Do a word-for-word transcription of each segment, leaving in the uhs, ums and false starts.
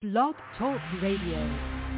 Blog Talk Radio.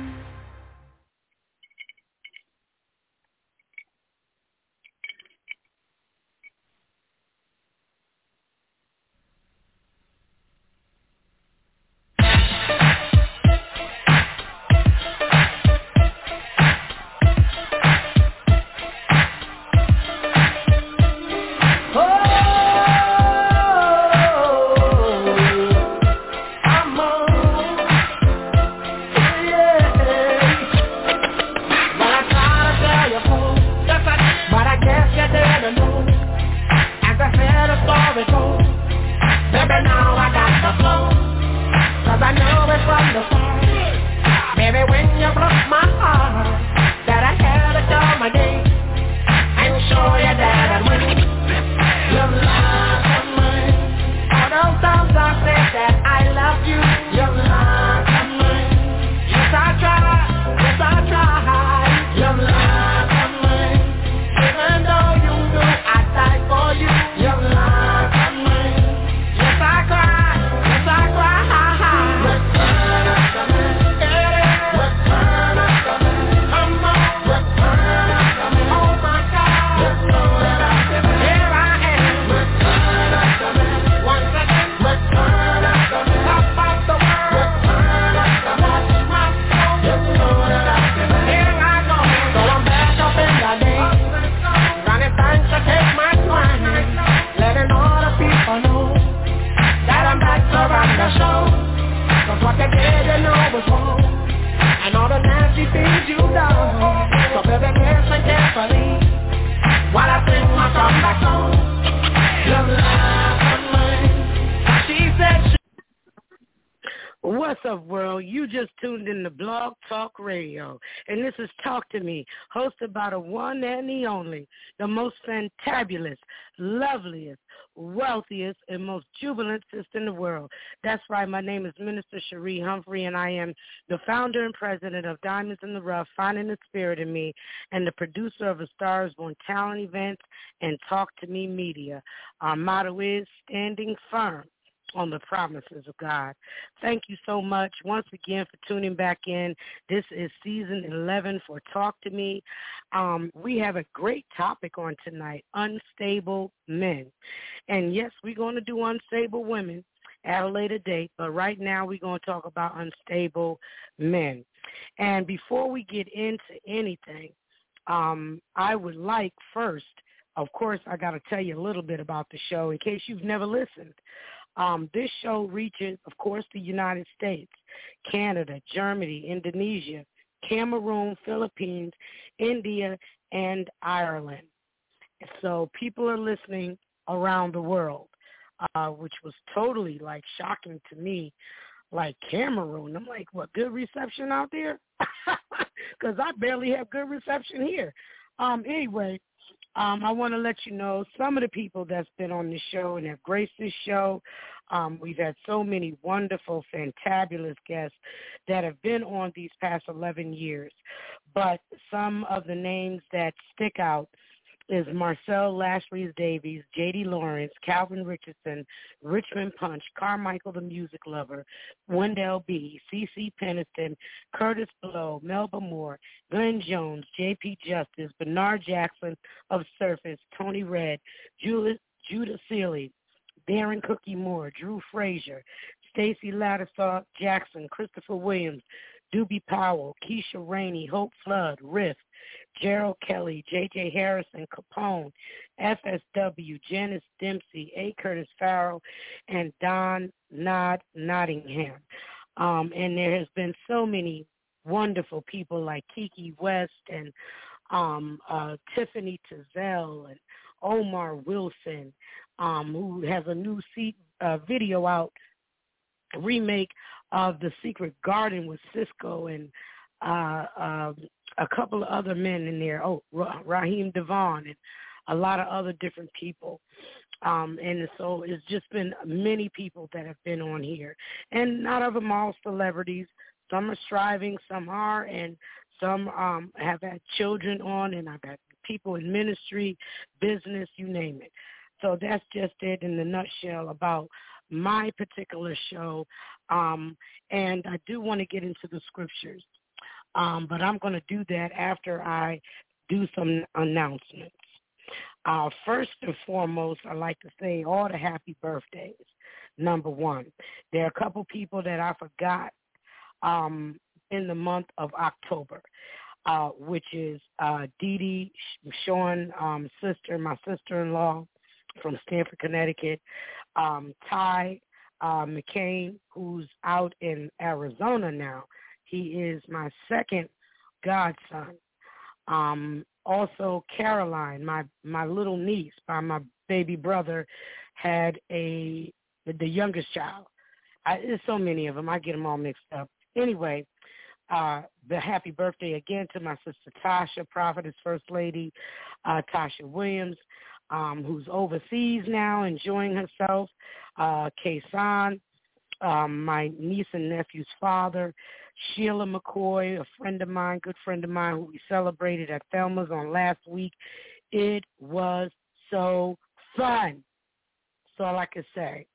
What's up, world? You just tuned in to Blog Talk Radio, and this is Talk to Me, hosted by the one and the only, the most fantabulous, loveliest, wealthiest, and most jubilant sister in the world. That's right, my name is Minister Cherie Humphrey, and I am the founder and president of Diamonds in the Rough, Finding the Spirit in Me, and the producer of A Star is Born Talent Events and Talk to Me Media. Our motto is Standing Firm on the promises of God. Thank you so much once again for tuning back in. This is season eleven for Talk to Me. Um, we have a great topic on tonight, unstable men. And yes, we're going to do unstable women at a later date, but right now we're going to talk about unstable men. And before we get into anything, um, I would like first, of course, I got to tell you a little bit about the show in case you've never listened. Um, this show reaches, of course, the United States, Canada, Germany, Indonesia, Cameroon, Philippines, India, and Ireland. So people are listening around the world, uh, which was totally, like, shocking to me. Like, Cameroon. I'm like, what, good reception out there? Because I barely have good reception here. Um, anyway, Um, I want to let you know some of the people that's been on the show and have graced this show. Um, we've had so many wonderful, fantabulous guests that have been on these past eleven years. But some of the names that stick out is Marcel Lashley Davies, J D Lawrence, Calvin Richardson, Richmond Punch, Carmichael the Music Lover, Wendell B., C C Peniston, Curtis Blow, Melba Moore, Glenn Jones, J P Justice, Bernard Jackson of Surface, Tony Red, Judah, Judah Seeley, Darren Cookie Moore, Drew Frazier, Stacy Ladisaw Jackson, Christopher Williams, Doobie Powell, Keisha Rainey, Hope Flood, Riff, Gerald Kelly, J J Harrison, Capone, F S W, Janice Dempsey, A. Curtis Farrell, and Don Nod Nottingham. Um, and there has been so many wonderful people like Kiki West and um, uh, Tiffany Tizell and Omar Wilson, um, who has a new seat, uh, video out, a remake of The Secret Garden with Cisco and uh, uh, a couple of other men in there. Oh, Raheem Devon and a lot of other different people. Um, and so it's just been many people that have been on here. And not of them all celebrities. Some are striving, some are, and some um, have had children on, and I've had people in ministry, business, you name it. So that's just it in the nutshell about my particular show, um, and I do want to get into the scriptures, um, but I'm going to do that after I do some announcements. Uh, first and foremost, I'd like to say all the happy birthdays, number one. There are a couple people that I forgot um, in the month of October, uh, which is uh, Dee Dee, Sean's um, sister, my sister-in-law from Stamford, Connecticut, um, Ty uh, McCain, who's out in Arizona now. He is my second godson. Um, also, Caroline, my, my little niece by my baby brother, had a the youngest child. I, there's so many of them. I get them all mixed up. Anyway, uh, the happy birthday again to my sister Tasha, Prophetess First Lady, uh, Tasha Williams, um, who's overseas now enjoying herself, uh, Kaysan, um, my niece and nephew's father, Sheila McCoy, a friend of mine, good friend of mine, who we celebrated at Thelma's on last week. It was so fun. That's all I can say.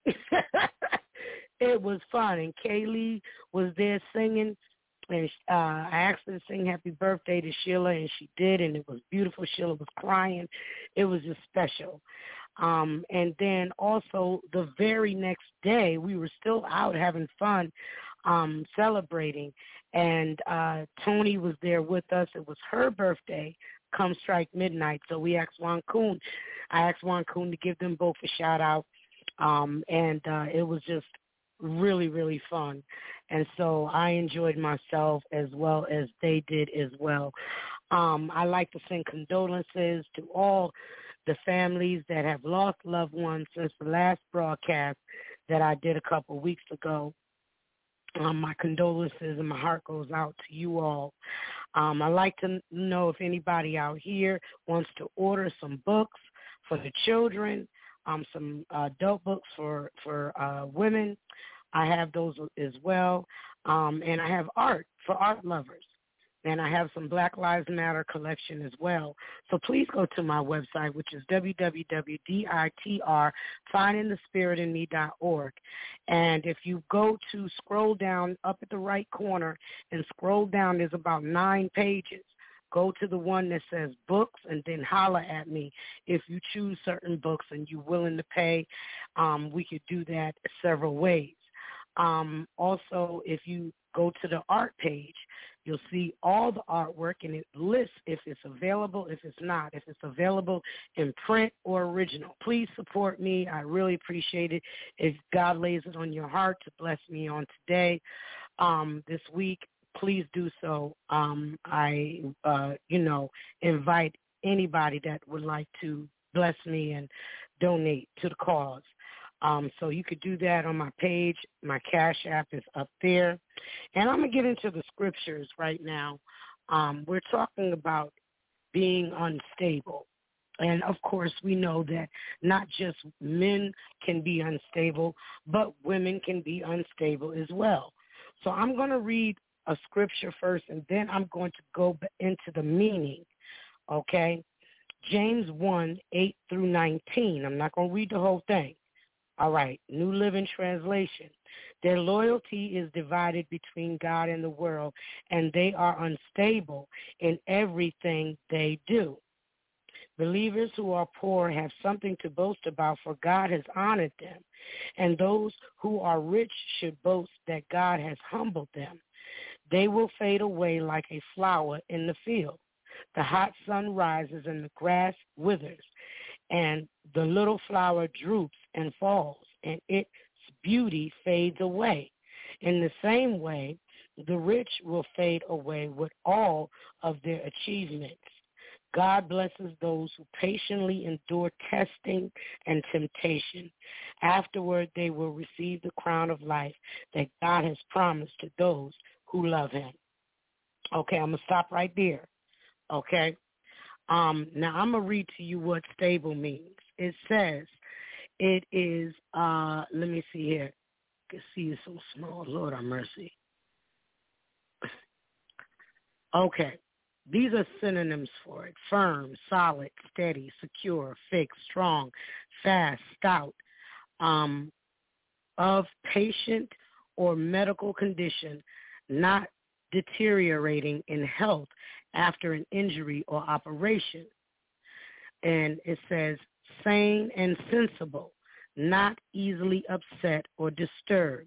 It was fun, and Kaylee was there singing, and uh, I asked her to sing happy birthday to Sheila, and she did, and it was beautiful. Sheila was crying. It was just special. Um, and then also the very next day, we were still out having fun, um, celebrating, and uh, Tony was there with us. It was her birthday, come strike midnight, so we asked Juan Kuhn. I asked Juan Kuhn to give them both a shout-out, um, and uh, it was just really, really fun. And so I enjoyed myself as well as they did as well. Um, I like to send condolences to all the families that have lost loved ones since the last broadcast that I did a couple of weeks ago. Um, my condolences and my heart goes out to you all. Um, I'd like to know if anybody out here wants to order some books for the children, um, some uh, adult books for, for uh, women. I have those as well. Um, and I have art for art lovers. And I have some Black Lives Matter collection as well. So please go to my website, which is w w w dot ditr finding the spirit in me dot org. And if you go to scroll down up at the right corner and scroll down, there's about nine pages. Go to the one that says books and then holler at me. If you choose certain books and you're willing to pay, um, we could do that several ways. Um, also, if you go to the art page, you'll see all the artwork, and it lists if it's available, if it's not, if it's available in print or original. Please support me. I really appreciate it. If God lays it on your heart to bless me on today, um, this week, please do so. Um, I, uh, you know, invite anybody that would like to bless me and donate to the cause. Um, so you could do that on my page. My Cash App is up there. And I'm going to get into the scriptures right now. Um, we're talking about being unstable. And, of course, we know that not just men can be unstable, but women can be unstable as well. So I'm going to read a scripture first, and then I'm going to go into the meaning, okay? James one, eight through nineteen. I'm not going to read the whole thing. All right, New Living Translation. Their loyalty is divided between God and the world, and they are unstable in everything they do. Believers who are poor have something to boast about, for God has honored them, and those who are rich should boast that God has humbled them. They will fade away like a flower in the field. The hot sun rises and the grass withers, and the little flower droops and falls, and its beauty fades away. In the same way, the rich will fade away with all of their achievements. God blesses those who patiently endure testing and temptation. Afterward, they will receive the crown of life that God has promised to those who love him. Okay, I'm going to stop right there. Okay? Um, now, I'm going to read to you what stable means. It says it is, uh, let me see here. I can see it's so small. Lord have mercy. Okay. These are synonyms for it. Firm, solid, steady, secure, fixed, strong, fast, stout, um, of patient or medical condition not deteriorating in health after an injury or operation. And it says sane and sensible, not easily upset or disturbed,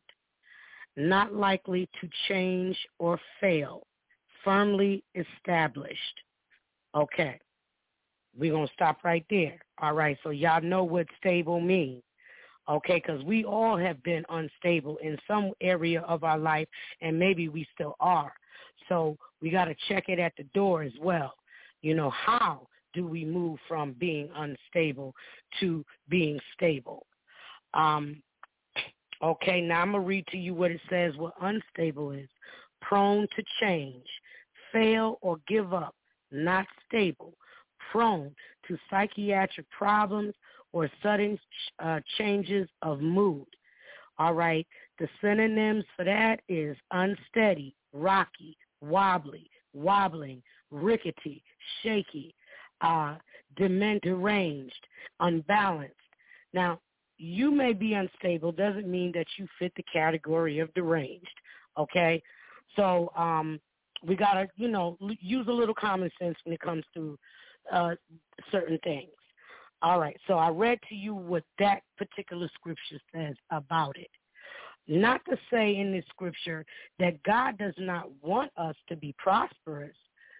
not likely to change or fail, firmly established. Okay, we're going to stop right there. All right, so y'all know what stable means. Okay, because we all have been unstable in some area of our life, and maybe we still are. So we got to check it at the door as well. You know, how do we move from being unstable to being stable? Um, okay, now I'm going to read to you what it says, what unstable is. Prone to change, fail or give up, not stable, prone to psychiatric problems or sudden uh, changes of mood. All right, the synonyms for that is unsteady, rocky, wobbly, wobbling, rickety, shaky, uh, dement, deranged, unbalanced. Now, you may be unstable, doesn't mean that you fit the category of deranged, okay? So um, we got to, you know, use a little common sense when it comes to uh, certain things. All right, so I read to you what that particular scripture says about it. Not to say in this scripture that God does not want us to be prosperous.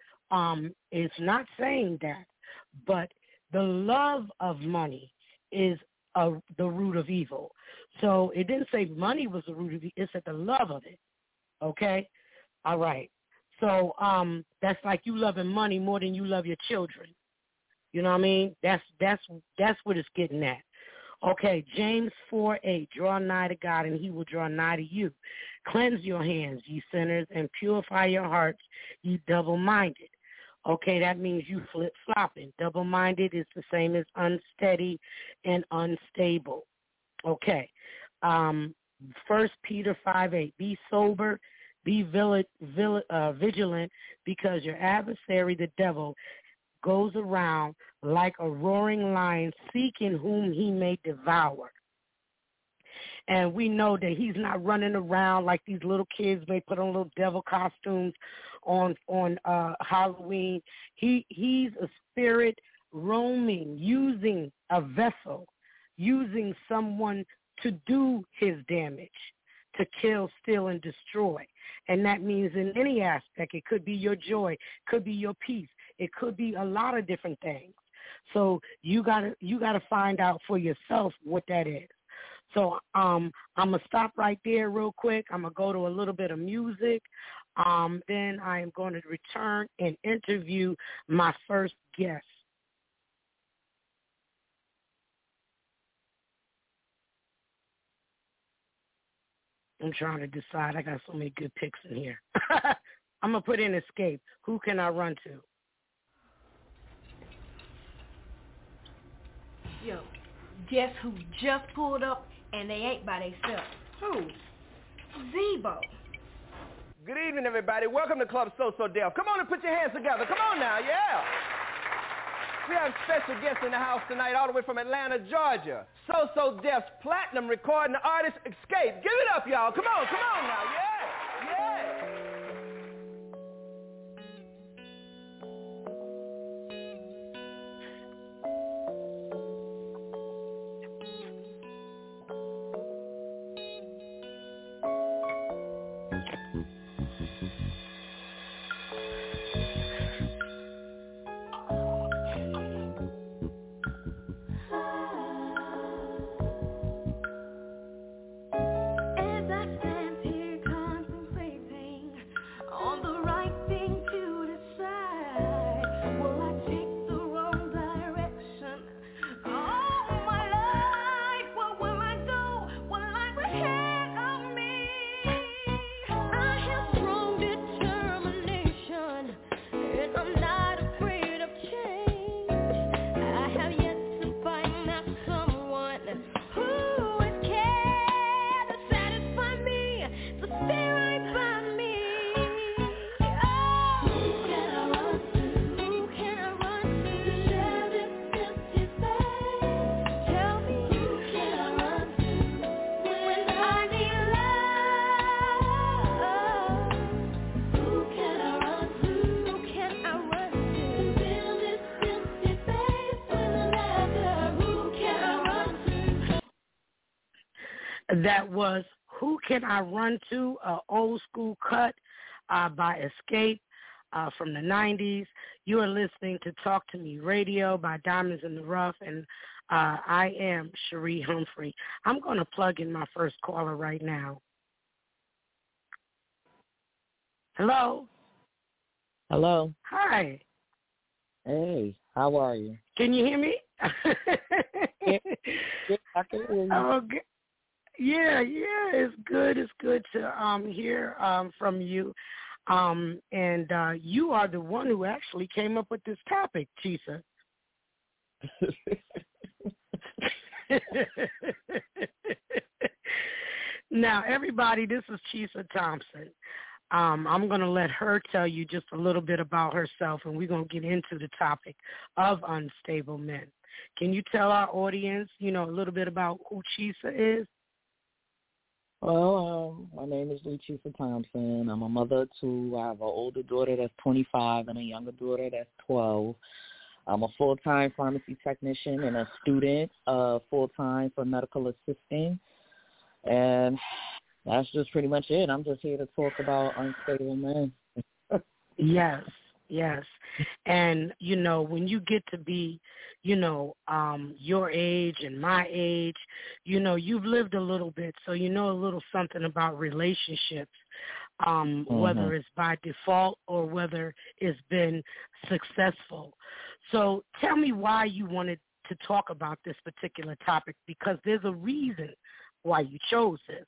Um, it's not saying that. But the love of money is a, the root of evil. So it didn't say money was the root of evil. It said the love of it. Okay? All right. So um, that's like you loving money more than you love your children. You know what I mean? That's that's that's what it's getting at. Okay, James four eight, draw nigh to God, and he will draw nigh to you. Cleanse your hands, ye sinners, and purify your hearts, ye double-minded. Okay, that means you flip-flopping. Double-minded is the same as unsteady and unstable. Okay, um, First Peter five eight, be sober, be vil- vil- uh, vigilant, because your adversary, the devil, goes around like a roaring lion seeking whom he may devour. And we know that he's not running around like these little kids may put on little devil costumes on on uh, Halloween. He he's a spirit roaming, using a vessel, using someone to do his damage, to kill, steal, and destroy. And that means in any aspect. It could be your joy, could be your peace. It could be a lot of different things. So you gotta you gotta find out for yourself what that is. So um, I'm gonna stop right there real quick. I'm gonna go to a little bit of music. Um, then I am going to return and interview my first guest. I'm trying to decide. I got so many good picks in here. I'm gonna put in Escape. Who can I run to? Yo, guess who just pulled up and they ain't by themselves? Who? Zebo. Good evening, everybody. Welcome to Club So So Def. Come on and put your hands together. Come on now, yeah. We have special guests in the house tonight all the way from Atlanta, Georgia. So So Def's platinum recording artist, Escape. Give it up, y'all. Come on, come on now, yeah, yeah. As I stand here That was Who Can I Run To, an old school cut uh, by Escape uh, from the nineties. You are listening to Talk to Me Radio by Diamonds in the Rough, and uh, I am Cherie Humphrey. I'm going to plug in my first caller right now. Hello? Hello. Hi. Hey, how are you? Can you hear me? yeah, yeah, I can hear you. Okay. Yeah, yeah, it's good. It's good to um hear um from you. Um and uh you are the one who actually came up with this topic, Chisa. Now, everybody, this is Chisa Thompson. Um, I'm going to let her tell you just a little bit about herself, and we're going to get into the topic of unstable men. Can you tell our audience, you know, a little bit about who Chisa is? Well, um, my name is Lee Chisa Thompson. I'm a mother of two. I have an older daughter that's twenty-five and a younger daughter that's twelve. I'm a full-time pharmacy technician and a student uh, full-time for medical assisting. And that's just pretty much it. I'm just here to talk about unstable men. Yes, yes. And, you know, when you get to be, you know, um, your age and my age, you know, you've lived a little bit, so you know a little something about relationships, um, mm-hmm. whether it's by default or whether it's been successful. So tell me why you wanted to talk about this particular topic, because there's a reason why you chose this.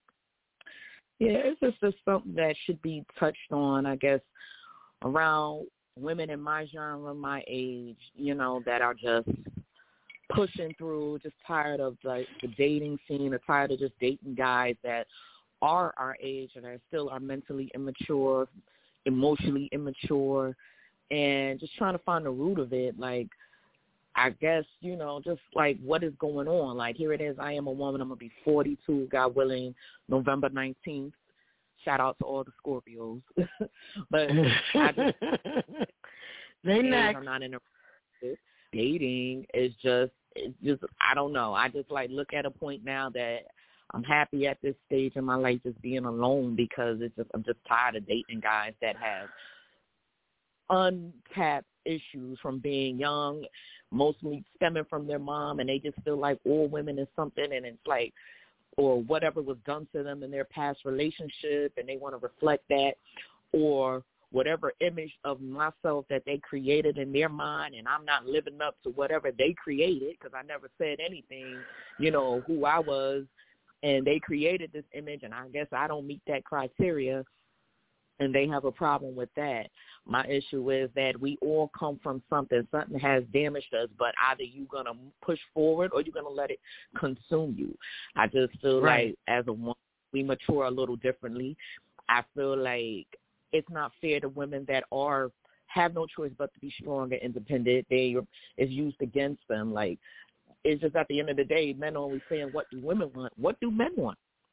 Yeah, it's just, just something that should be touched on, I guess, around women in my genre, my age, you know, that are just pushing through, just tired of like the dating scene, or tired of just dating guys that are our age and are still are mentally immature, emotionally immature, and just trying to find the root of it. Like, I guess, you know, just like what is going on. Like, here it is. I am a woman. I'm going to be forty-two, God willing, November nineteenth. Shout out to all the Scorpios. But I just, they next. I'm not in a dating. It's just, it's just, I don't know. I just like look at a point now that I'm happy at this stage in my life just being alone, because it's just, I'm just tired of dating guys that have untapped issues from being young, mostly stemming from their mom, and they just feel like all women is something, and it's like, or whatever was done to them in their past relationship, and they want to reflect that, or whatever image of myself that they created in their mind, and I'm not living up to whatever they created, because I never said anything, you know, who I was, and they created this image, and I guess I don't meet that criteria, and they have a problem with that. My issue is that we all come from something. Something has damaged us, but either you're going to push forward or you're going to let it consume you. I just feel right. like as a woman, we mature a little differently. I feel like it's not fair to women that are have no choice but to be strong and independent. They is used against them. Like, it's just at the end of the day, men are only saying, what do women want? What do men want?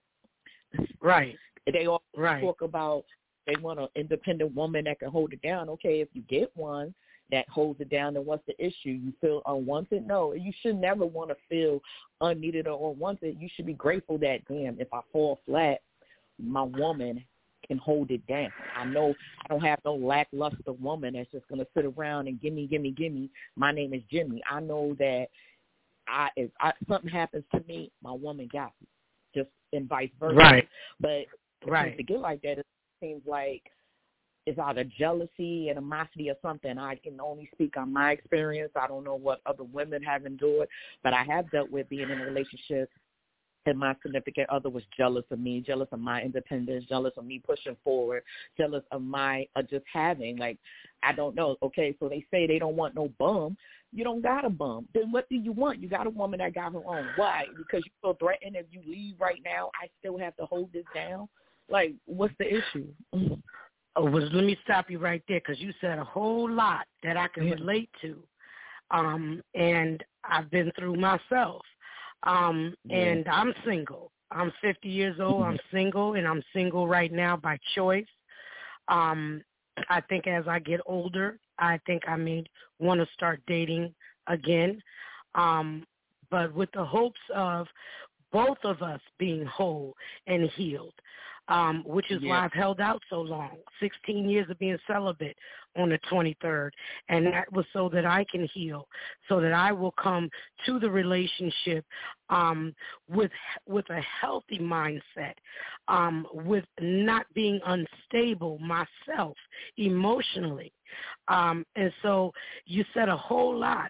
Right. They all right. talk about they want an independent woman that can hold it down. Okay, if you get one that holds it down, then what's the issue? You feel unwanted? No, you should never want to feel unneeded or unwanted. You should be grateful that, damn, if I fall flat, my woman can hold it down. I know I don't have no lackluster woman that's just going to sit around and gimme, gimme, gimme. My name is Jimmy. I know that I if I, something happens to me, my woman got me, just and vice versa. Right. But right. to get like that, it seems like it's either jealousy, animosity, or something. I can only speak on my experience. I don't know what other women have endured, but I have dealt with being in a relationship and my significant other was jealous of me, jealous of my independence, jealous of me pushing forward, jealous of my uh, just having, like, I don't know. Okay, so they say they don't want no bum. You don't got a bum. Then what do you want? You got a woman that got her own. Why? Because you feel threatened if you leave right now, I still have to hold this down? Like, what's the issue? Oh, well, let me stop you right there, because you said a whole lot that I can yeah. relate to, um, and I've been through myself. Um, yeah. And I'm single. I'm fifty years old. I'm single, and I'm single right now by choice. Um, I think as I get older, I think I may want to start dating again, um, but with the hopes of both of us being whole and healed, um, which is yeah. why I've held out so long, sixteen years of being celibate on the twenty-third, and that was so that I can heal, so that I will come to the relationship um, with with a healthy mindset, um, with not being unstable myself emotionally. Um, and so you said a whole lot,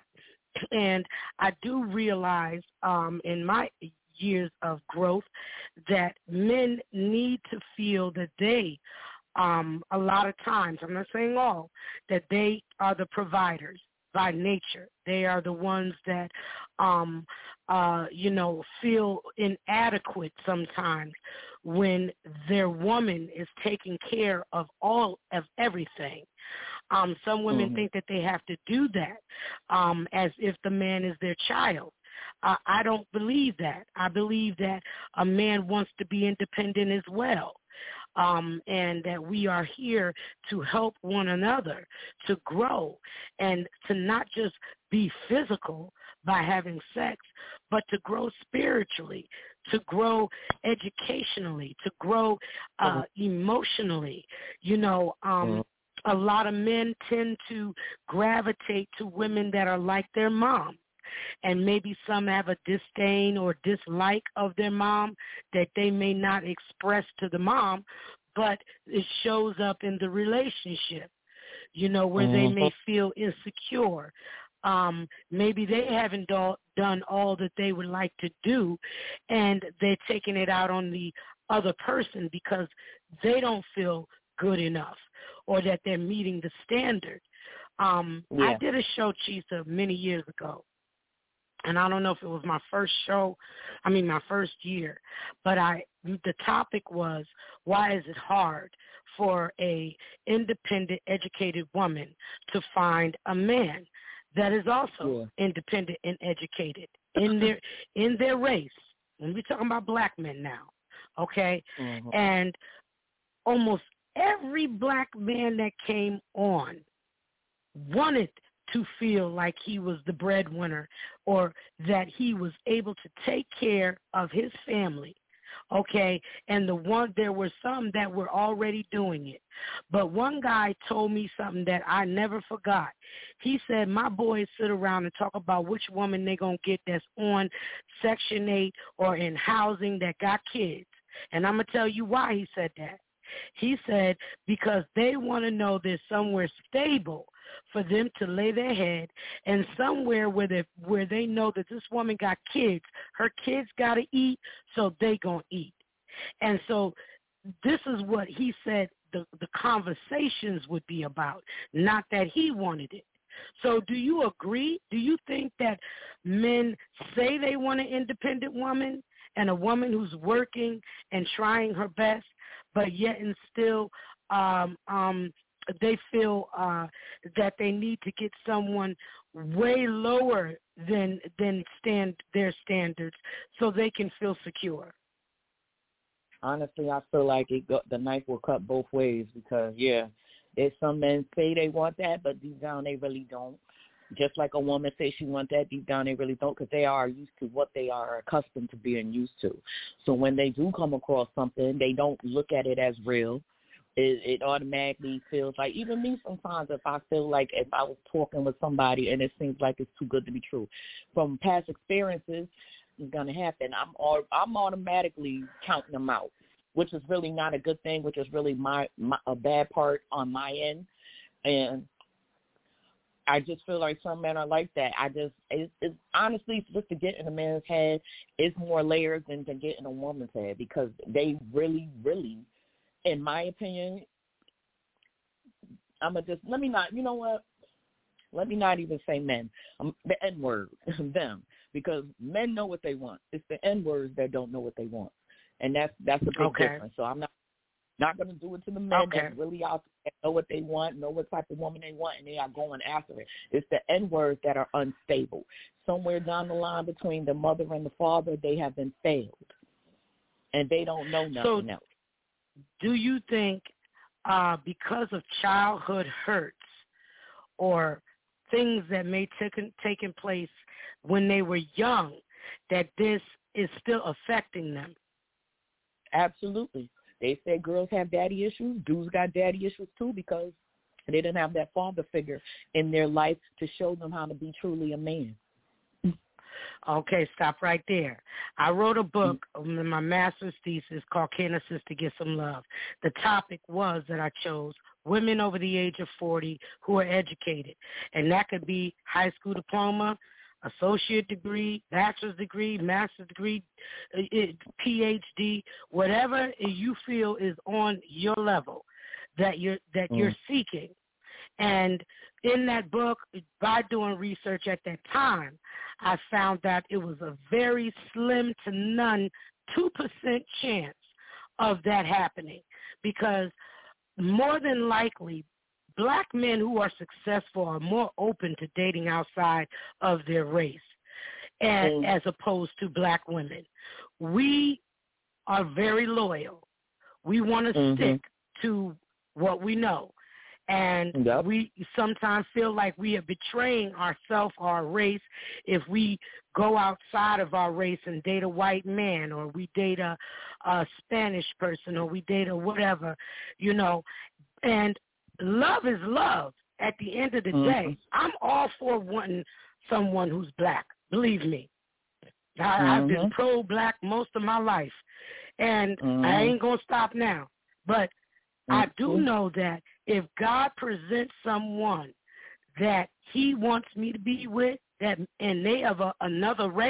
and I do realize um, in my years of growth that men need to feel that they, um, a lot of times, I'm not saying all, that they are the providers by nature. They are the ones that, um, uh, you know, feel inadequate sometimes when their woman is taking care of all of everything. Um, some women mm-hmm. think that they have to do that um, as if the man is their child. Uh, I don't believe that. I believe that a man wants to be independent as well, um, and that we are here to help one another to grow and to not just be physical by having sex, but to grow spiritually, to grow educationally, to grow uh, emotionally. You know, um, mm-hmm. a lot of men tend to gravitate to women that are like their mom. And maybe some have a disdain or dislike of their mom that they may not express to the mom, but it shows up in the relationship, you know, where mm-hmm. they may feel insecure. Um, maybe they haven't do- done all that they would like to do, and they're taking it out on the other person because they don't feel good enough or that they're meeting the standard. Um, yeah. I did a show, Chisa, many years ago. And I don't know if it was my first show, I mean my first year, but I the topic was, why is it hard for a independent, educated woman to find a man that is also yeah. independent and educated in their in their race? And we're talking about black men now, okay? Mm-hmm. And almost every black man that came on wanted to feel like he was the breadwinner or that he was able to take care of his family, okay? And the one, there were some that were already doing it. But one guy told me something that I never forgot. He said, my boys sit around and talk about which woman they're going to get that's on Section eight or in housing that got kids. And I'm going to tell you why he said that. He said, because they want to know there's somewhere stable for them to lay their head, and somewhere where they where they know that this woman got kids, her kids got to eat, so they gonna eat. And so this is what he said the, the conversations would be about, not that he wanted it. So do you agree? Do you think that men say they want an independent woman and a woman who's working and trying her best, but yet and still um, um, they feel uh, that they need to get someone way lower than than stand their standards so they can feel secure? Honestly, I feel like it go, the knife will cut both ways because, yeah, there's some men say they want that, but deep down they really don't. Just like a woman says she wants that, deep down they really don't because they are used to what they are accustomed to being used to. So when they do come across something, they don't look at it as real. It, it automatically feels like, even me sometimes, if I feel like if I was talking with somebody and it seems like it's too good to be true, from past experiences, it's going to happen. I'm all, I'm automatically counting them out, which is really not a good thing, which is really my, my a bad part on my end. And I just feel like some men are like that. I just, it's, it's honestly, just to get in a man's head, it's more layers than to get in a woman's head because they really, really, in my opinion, I'm going to just, let me not, you know what? Let me not even say men, um, the N-word, them, because men know what they want. It's the N-words that don't know what they want. And that's that's a big okay. difference. So I'm not not going to do it to the men okay. that really out there, know what they want, know what type of woman they want, and they are going after it. It's the N-words that are unstable. Somewhere down the line between the mother and the father, they have been failed, and they don't know nothing so, else. Do you think uh, because of childhood hurts or things that may taken taken place when they were young, that this is still affecting them. Absolutely. They say girls have daddy issues. Dudes got daddy issues too because they didn't have that father figure in their life to show them how to be truly a man. Okay, stop right there. I wrote a book in my master's thesis called Can a Sister Get Some Love? The topic was that I chose women over the age of forty who are educated. And that could be high school diploma, associate degree, bachelor's degree, master's degree, P H D, whatever you feel is on your level that you're that mm. you're seeking. And in that book, by doing research at that time, I found that it was a very slim to none two percent chance of that happening, because more than likely, black men who are successful are more open to dating outside of their race, and mm. as opposed to black women. We are very loyal. We want to mm-hmm. stick to what we know. And yep. we sometimes feel like we are betraying ourselves or our race if we go outside of our race and date a white man, or we date a, a Spanish person, or we date a whatever, you know. And love is love at the end of the mm-hmm. day. I'm all for wanting someone who's black, believe me. I, mm-hmm. I've been pro-black most of my life, and mm-hmm. I ain't going to stop now. But mm-hmm. I do know that if God presents someone that he wants me to be with, that and they of a, another race,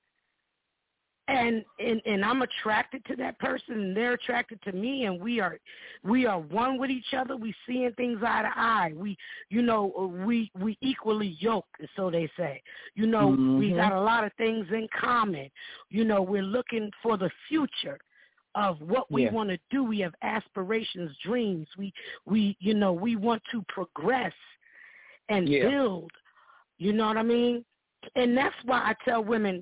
and, and and I'm attracted to that person, and they're attracted to me, and we are we are one with each other. We seeing things eye to eye. We, you know, we we equally yoked, so they say. You know, mm-hmm. we got a lot of things in common. You know, we're looking for the future of what we yeah. want to do. We have aspirations, dreams. We, we, you know, we want to progress and yeah. build. You know what I mean? And that's why I tell women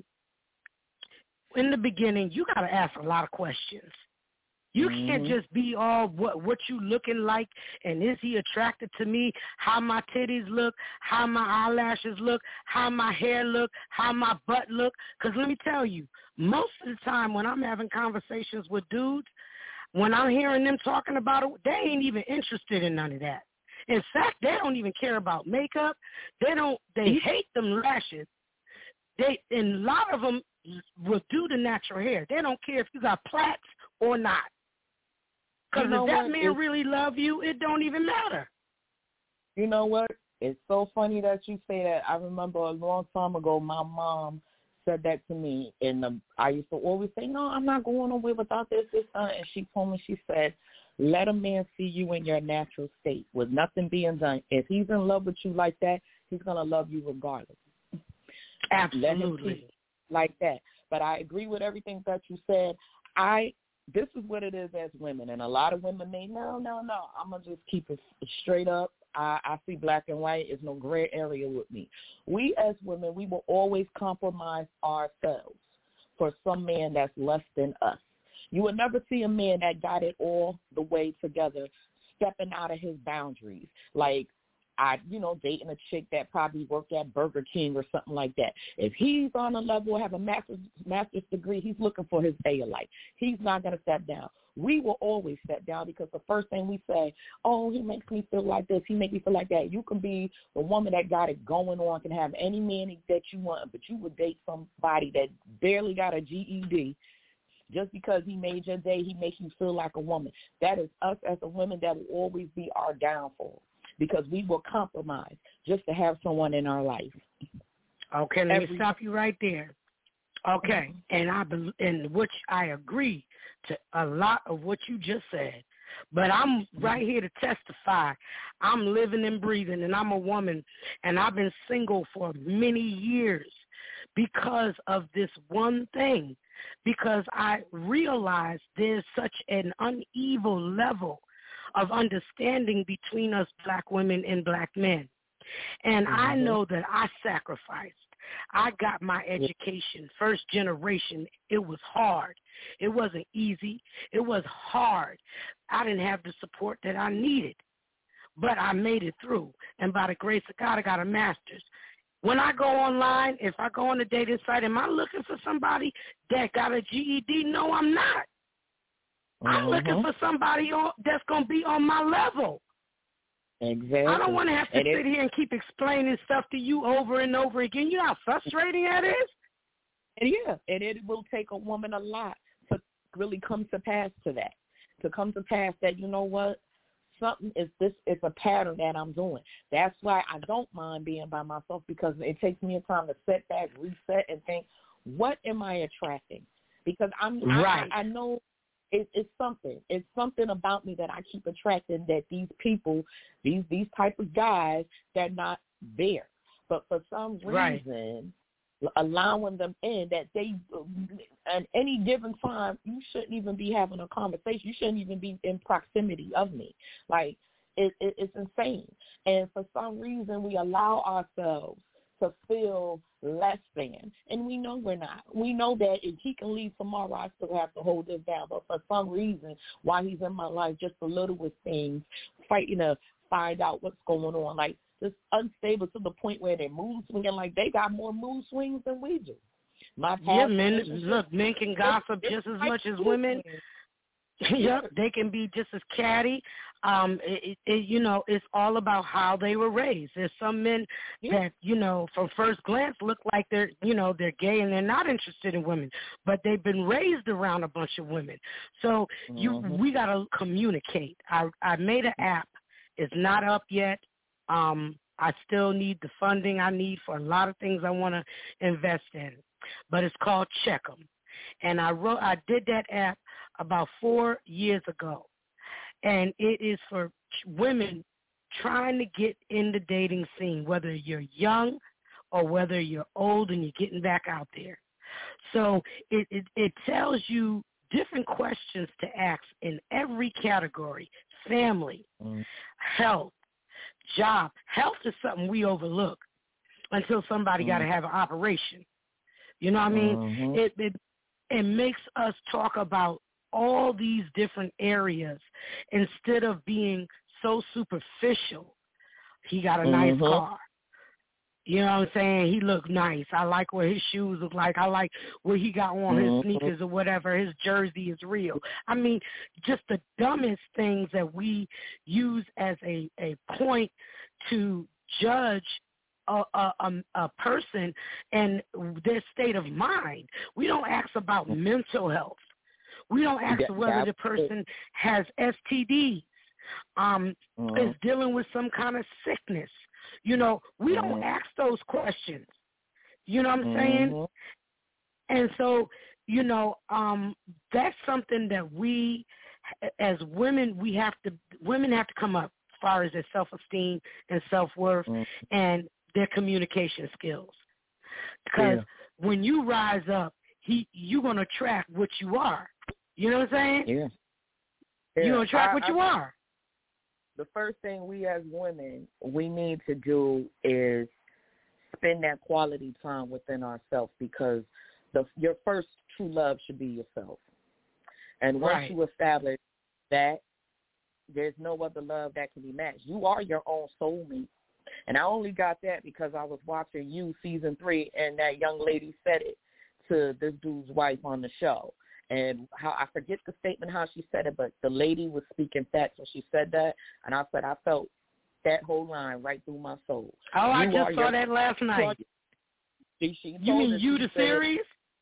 in the beginning, you got to ask a lot of questions. You mm-hmm. can't just be all what what you looking like, and is he attracted to me, how my titties look, how my eyelashes look, how my hair look, how my butt look. Because let me tell you, most of the time when I'm having conversations with dudes, when I'm hearing them talking about it, they ain't even interested in none of that. In fact, they don't even care about makeup. They don't. They hate them lashes. They and a lot of them will do the natural hair. They don't care if you got plaits or not. Because you know if that what? man it's, really love you, it don't even matter. You know what? It's so funny that you say that. I remember a long time ago, my mom said that to me, and the, I used to always say, no, I'm not going away without this, this, uh, and she told me, she said, let a man see you in your natural state with nothing being done. If he's in love with you like that, he's going to love you regardless. Absolutely. Let him see like that. But I agree with everything that you said. I This is what it is as women, and a lot of women may, no, no, no, I'm going to just keep it straight up. I, I see black and white. There's no gray area with me. We as women, we will always compromise ourselves for some man that's less than us. You will never see a man that got it all the way together stepping out of his boundaries. Like, I, you know, dating a chick that probably worked at Burger King or something like that. If he's on a level, have a master's, master's degree, he's looking for his day of life. He's not going to step down. We will always step down because the first thing we say, oh, he makes me feel like this, he makes me feel like that. You can be the woman that got it going on, can have any man that you want, but you would date somebody that barely got a G E D. Just because he made your day, he makes you feel like a woman. That is us as a woman. That will always be our downfall, because we will compromise just to have someone in our life. Okay, let Every- me stop you right there. Okay, and I in which I agree to a lot of what you just said, but I'm right here to testify. I'm living and breathing, and I'm a woman, and I've been single for many years because of this one thing, because I realized there's such an uneven level of understanding between us black women and black men. And mm-hmm. I know that I sacrificed. I got my education, first generation. It was hard. It wasn't easy. It was hard. I didn't have the support that I needed, but I made it through. And by the grace of God, I got a master's. When I go online, if I go on a dating site, am I looking for somebody that got a G E D? No, I'm not. Mm-hmm. I'm looking for somebody on, that's going to be on my level. Exactly. I don't want to have to and sit it, here and keep explaining stuff to you over and over again. You know how frustrating that is? And yeah, and it will take a woman a lot to really come to pass to that, to come to pass that, you know what, something is this is a pattern that I'm doing. That's why I don't mind being by myself, because it takes me a time to sit back, reset, and think, what am I attracting? Because I'm right. I, I know it, it's something. It's something about me that I keep attracting, that these people, these these type of guys, they're not there. But for some reason, right. allowing them in, that they, at any given time, you shouldn't even be having a conversation. You shouldn't even be in proximity of me. Like, it, it, it's insane. And for some reason, we allow ourselves to feel less than. And we know we're not. We know that if he can leave tomorrow, I still have to hold this down. But for some reason, while he's in my life, just a little with things, fighting to find out what's going on. Like, just unstable to the point where they're mood swinging. Like, they got more mood swings than we do. My yeah, men, look, men can gossip just as much as women. Yep, they can be just as catty. Um, it, it, you know, it's all about how they were raised. There's some men yeah. that, you know, from first glance look like they're, you know, they're gay and they're not interested in women, but they've been raised around a bunch of women. So you, mm-hmm. we got to communicate. I, I made an app. It's not up yet. Um, I still need the funding I need for a lot of things I want to invest in, but it's called Check 'em. And I wrote, I did that app about four years ago, and it is for women trying to get in the dating scene, whether you're young or whether you're old and you're getting back out there. So it, it, it tells you different questions to ask in every category: family, mm. health, job. Health is something we overlook until somebody mm. got to have an operation. You know what I mean? Mm-hmm. It, it it makes us talk about all these different areas instead of being so superficial. He got a mm-hmm. nice car. You know what I'm saying? He looked nice. I like what his shoes look like. I like what he got on his mm-hmm. sneakers or whatever. His jersey is real. I mean, just the dumbest things that we use as a, a point to judge A, a, a person and their state of mind. We don't ask about mental health. We don't ask yeah, whether the person has S T Ds, um, mm-hmm. is dealing with some kind of sickness. You know, we mm-hmm. don't ask those questions. You know what I'm mm-hmm. saying? And so, you know, um, that's something that we, as women, we have to, women have to come up as far as their self-esteem and self-worth mm-hmm. and their communication skills. Because yeah. when you rise up, he you're going to attract what you are. You know what I'm saying? Yeah. yeah. You're going to attract I, what I, you are. The first thing we as women, we need to do is spend that quality time within ourselves, because the your first true love should be yourself. And once right. you establish that, there's no other love that can be matched. You are your own soulmate. And I only got that because I was watching You season three, and that young lady said it to this dude's wife on the show. And how I forget the statement how she said it, but the lady was speaking facts when she said that. And I said I felt that whole line right through my soul. Oh, you I just saw your, that last night. She, she you mean her, You the said, series?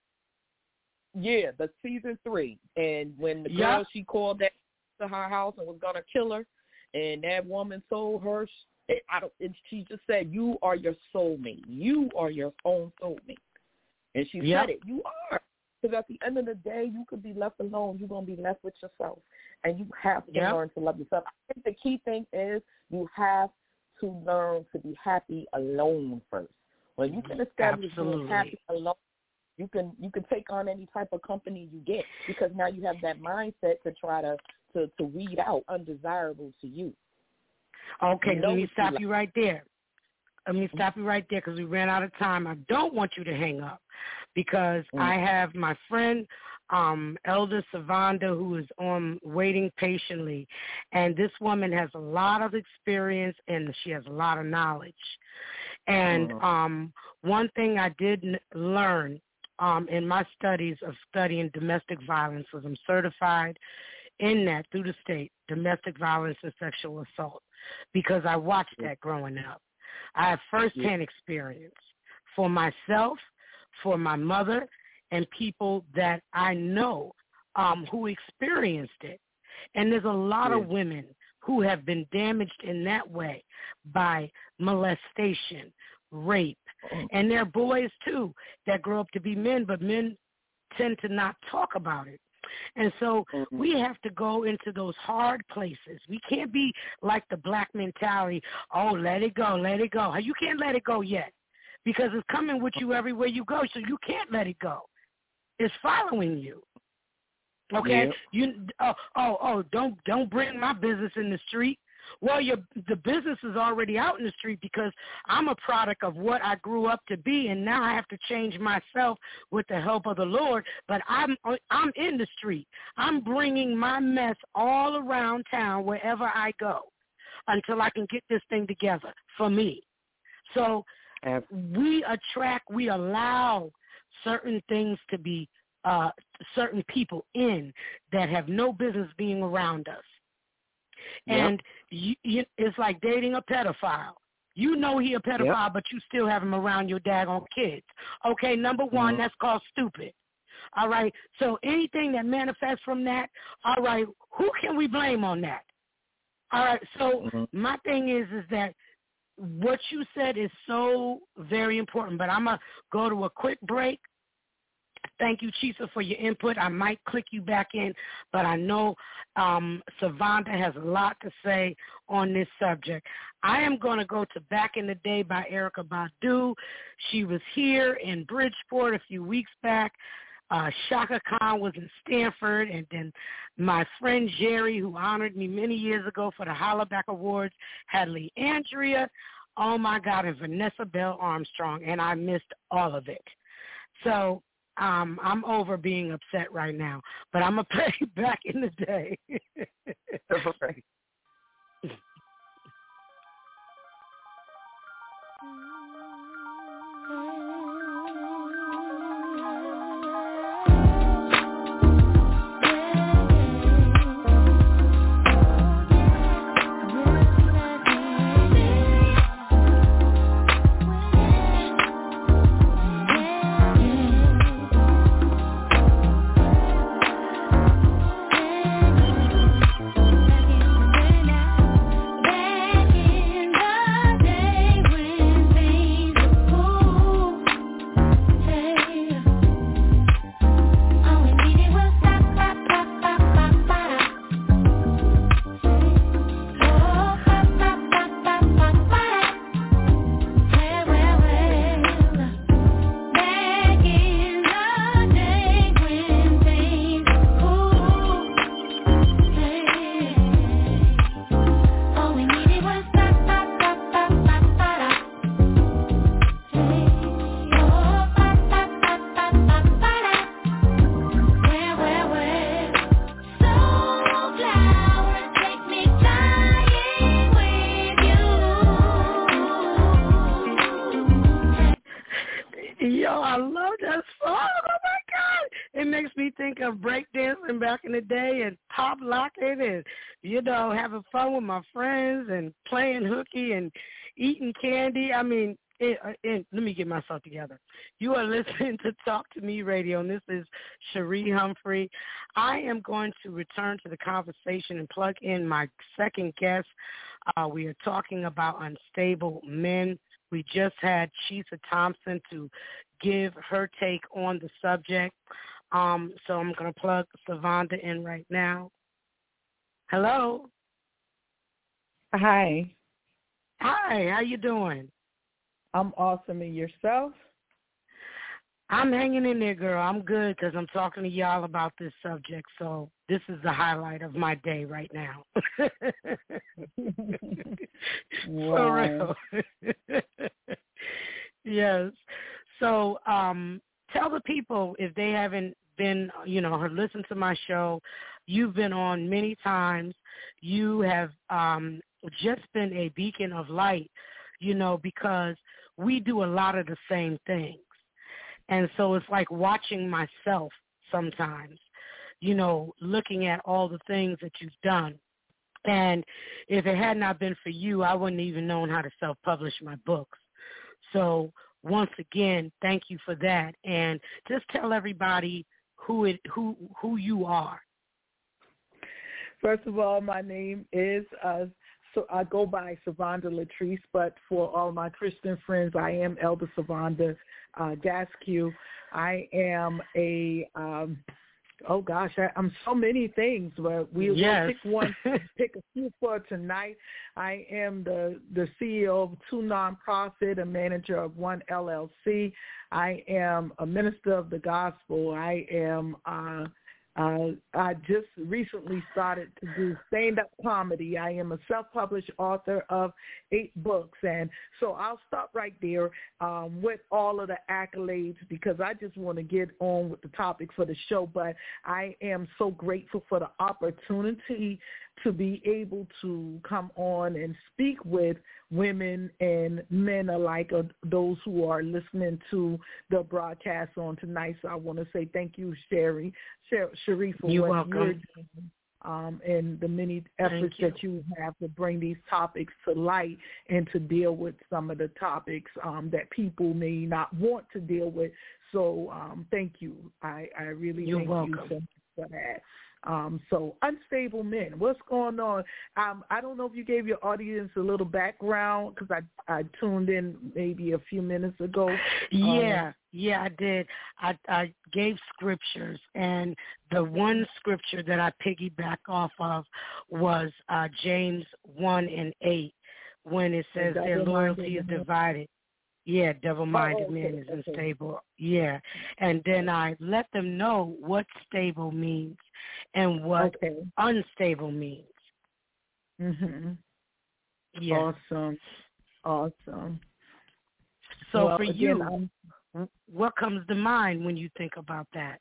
Yeah, the season three. And when the yep. girl, she called that to her house and was going to kill her, and that woman told her, I don't, and she just said, you are your soulmate. You are your own soulmate. And she yep. said it. You are. Because at the end of the day, you could be left alone. You're going to be left with yourself. And you have to yep. learn to love yourself. I think the key thing is you have to learn to be happy alone first. When you can establish being happy alone, you can you can take on any type of company you get, because now you have that mindset to try to, to, to weed out undesirable to you. Okay, let me stop you right there. Let me stop you right there because we ran out of time. I don't want you to hang up because mm. I have my friend, um, Elder Savanda, who is on waiting patiently. And this woman has a lot of experience and she has a lot of knowledge. And Mm. um, one thing I did n- learn um, in my studies of studying domestic violence was I'm certified in that through the state, domestic violence and sexual assault, because I watched that growing up. I have firsthand experience for myself, for my mother, and people that I know um, who experienced it. And there's a lot Yeah. of women who have been damaged in that way by molestation, rape. And there are boys, too, that grow up to be men, but men tend to not talk about it. And so Mm-hmm. we have to go into those hard places. We can't be like the black mentality, oh, let it go, let it go. You can't let it go yet because it's coming with you everywhere you go, so you can't let it go. It's following you. Okay? Yep. You oh oh oh don't don't bring my business in the street. Well, your the business is already out in the street because I'm a product of what I grew up to be, and now I have to change myself with the help of the Lord. But I'm I'm in the street. I'm bringing my mess all around town wherever I go until I can get this thing together for me. So we attract, we allow certain things to be, uh, certain people in that have no business being around us. Yep. And you, you, it's like dating a pedophile. You know he a pedophile, Yep. but you still have him around your daggone kids. Okay, number one, Mm-hmm. that's called stupid. All right, so anything that manifests from that, all right, who can we blame on that? All right, so Mm-hmm. my thing is is that what you said is so very important, but I'm going to go to a quick break. Thank you, Chisa, for your input. I might click you back in, but I know um, Savanda has a lot to say on this subject. I am going to go to Back in the Day by Erykah Badu. She was here in Bridgeport a few weeks back. Uh, Shaka Khan was in Stanford, and then my friend Jerry, who honored me many years ago for the Hollaback Awards, had Lee Andrea, oh my God, and Vanessa Bell Armstrong, and I missed all of it. So um, I'm over being upset right now, but I'm going to play Back in the Day. Okay. Yo, I love that song. Oh, my God. It makes me think of breakdancing back in the day and pop locking and, you know, having fun with my friends and playing hooky and eating candy. I mean, it, it, let me get myself together. You are listening to Talk to Me Radio, and this is Cherie Humphrey. I am going to return to the conversation and plug in my second guest. Uh, we are talking about unstable men. We just had Chisa Thompson to give her take on the subject. Um, so I'm going to plug Savanda in right now. Hello. Hi. Hi, how you doing? I'm awesome. And yourself? I'm hanging in there, girl. I'm good because I'm talking to y'all about this subject. So this is the highlight of my day right now. Wow. For real. Yes. So um, tell the people if they haven't been, you know, or listened to my show. You've been on many times. You have um, just been a beacon of light, you know, because we do a lot of the same things. And so it's like watching myself sometimes, you know, looking at all the things that you've done. And if it had not been for you, I wouldn't even known how to self-publish my books. So once again, thank you for that. And just tell everybody who it who who you are. First of all, my name is, uh, so I go by Savonda Latrice, but for all my Christian friends, I am Elder Savonda uh, Gaskew. I am a, um, oh gosh, I, I'm so many things, but we yes. will pick one, pick a few for tonight. I am the, the C E O of two nonprofit, a manager of one L L C. I am a minister of the gospel. I am uh Uh, I just recently started to do stand-up comedy. I am a self-published author of eight books. And so I'll stop right there um, with all of the accolades because I just want to get on with the topic for the show. But I am so grateful for the opportunity to be able to come on and speak with women and men alike, uh, those who are listening to the broadcast on tonight. So I want to say thank you, Sherry, Sher- Cherie, for you're what welcome. you're doing um, and the many efforts you. that you have to bring these topics to light and to deal with some of the topics um, that people may not want to deal with. So um, thank you. I, I really you're thank welcome. you so much for that. Um, so unstable men, what's going on? Um, I don't know if you gave your audience a little background because I, I tuned in maybe a few minutes ago. Yeah, um, yeah, I did. I, I gave scriptures, and the one scripture that I piggyback off of was uh, James one and eight, when it says their loyalty is divided. Yeah, double-minded oh, okay, man is okay. unstable. Yeah, and then I let them know what stable means and what okay. unstable means. Mhm. Yeah. Awesome. Awesome. So well, for again, you, I'm, what comes to mind when you think about that?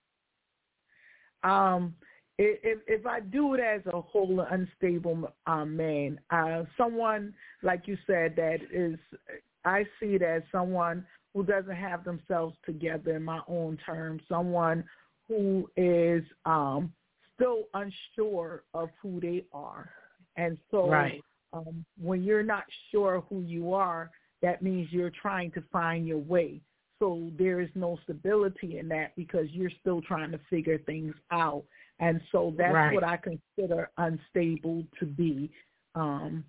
Um, if if I do it as a whole unstable um, man, uh, someone like you said that is, I see it as someone who doesn't have themselves together in my own terms, someone who is um, still unsure of who they are, and so right. um, when you're not sure who you are, that means you're trying to find your way. So there is no stability in that because you're still trying to figure things out. And so that's right. what I consider unstable to be. Um,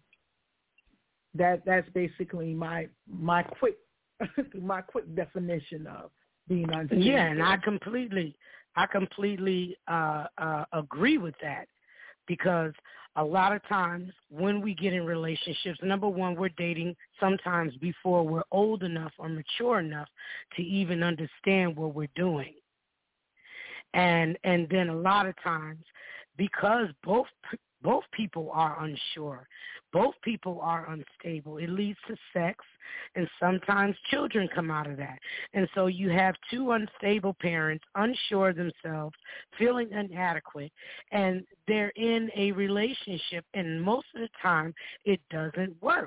that that's basically my my quick my quick definition of being unstable. Yeah, and I completely I completely uh, uh, agree with that, because a lot of times when we get in relationships, number one, we're dating sometimes before we're old enough or mature enough to even understand what we're doing. And and then a lot of times, because both both people are unsure, both people are unstable, it leads to sex, and sometimes children come out of that. And so you have two unstable parents, unsure of themselves, feeling inadequate, and they're in a relationship, and most of the time it doesn't work.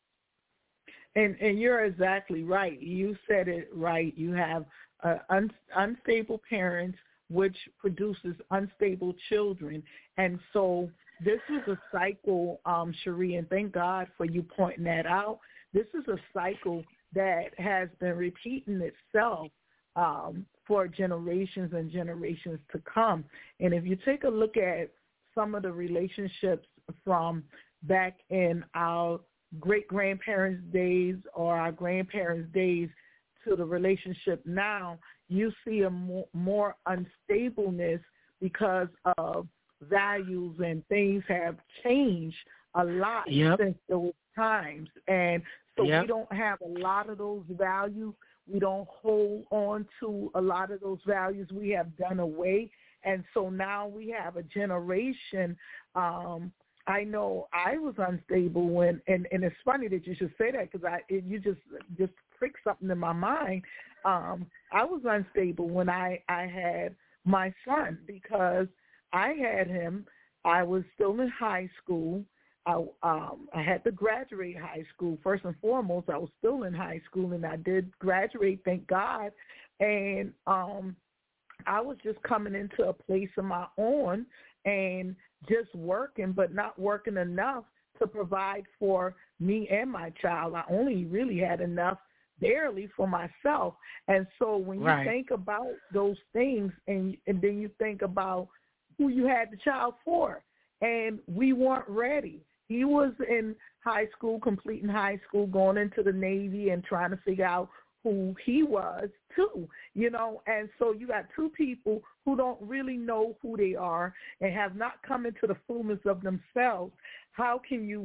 And and you're exactly right. You said it right. You have uh, un, unstable parents, which produces unstable children. And so this is a cycle, um, Cherie, and thank God for you pointing that out. This is a cycle that has been repeating itself um, for generations and generations to come. And if you take a look at some of the relationships from back in our great-grandparents' days or our grandparents' days to the relationship now, you see a more, more unstableness because of values, and things have changed a lot yep. since those times. And so yep. we don't have a lot of those values. We don't hold on to a lot of those values. We have done away. And so now we have a generation. Um, I know I was unstable when, and, and it's funny that you should say that because I it, you just just pricked something in my mind. Um, I was unstable when I, I had my son because I had him. I was still in high school. I um I had to graduate high school. First and foremost, I was still in high school, and I did graduate, thank God. And um I was just coming into a place of my own and just working, but not working enough to provide for me and my child. I only really had enough barely for myself. And so when you right. think about those things, and and then you think about who you had the child for, and we weren't ready. He was in high school, completing high school, going into the Navy and trying to figure out who he was too, you know. And so you got two people who don't really know who they are and have not come into the fullness of themselves. How can you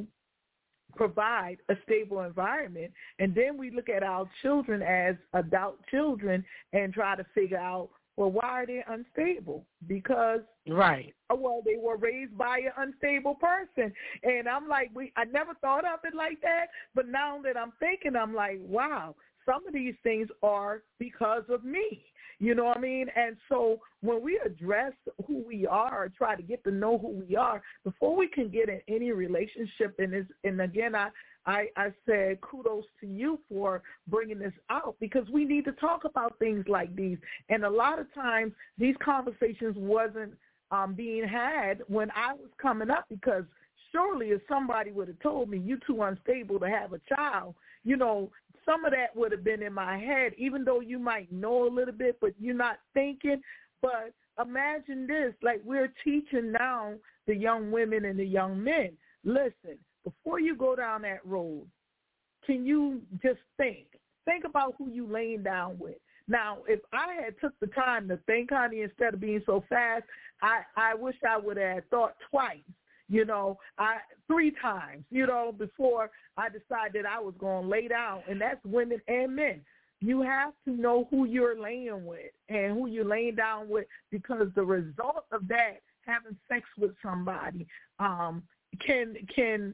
provide a stable environment? And then we look at our children as adult children and try to figure out, well, why are they unstable? Because, right. well, they were raised by an unstable person. And I'm like, we, I never thought of it like that, but now that I'm thinking, I'm like, wow, some of these things are because of me. You know what I mean? And so when we address who we are, or try to get to know who we are, before we can get in any relationship, and, this, and again, I, I, I said kudos to you for bringing this out, because we need to talk about things like these. And a lot of times these conversations wasn't um, being had when I was coming up, because surely if somebody would have told me you're too unstable to have a child, you know, some of that would have been in my head, even though you might know a little bit, but you're not thinking. But imagine this, like we're teaching now the young women and the young men, listen, before you go down that road, can you just think? Think about who you laying down with. Now, if I had took the time to think, honey, instead of being so fast, I, I wish I would have thought twice. You know, I three times, you know, before I decided I was going to lay down, and that's women and men. You have to know who you're laying with and who you're laying down with, because the result of that, having sex with somebody, um, can can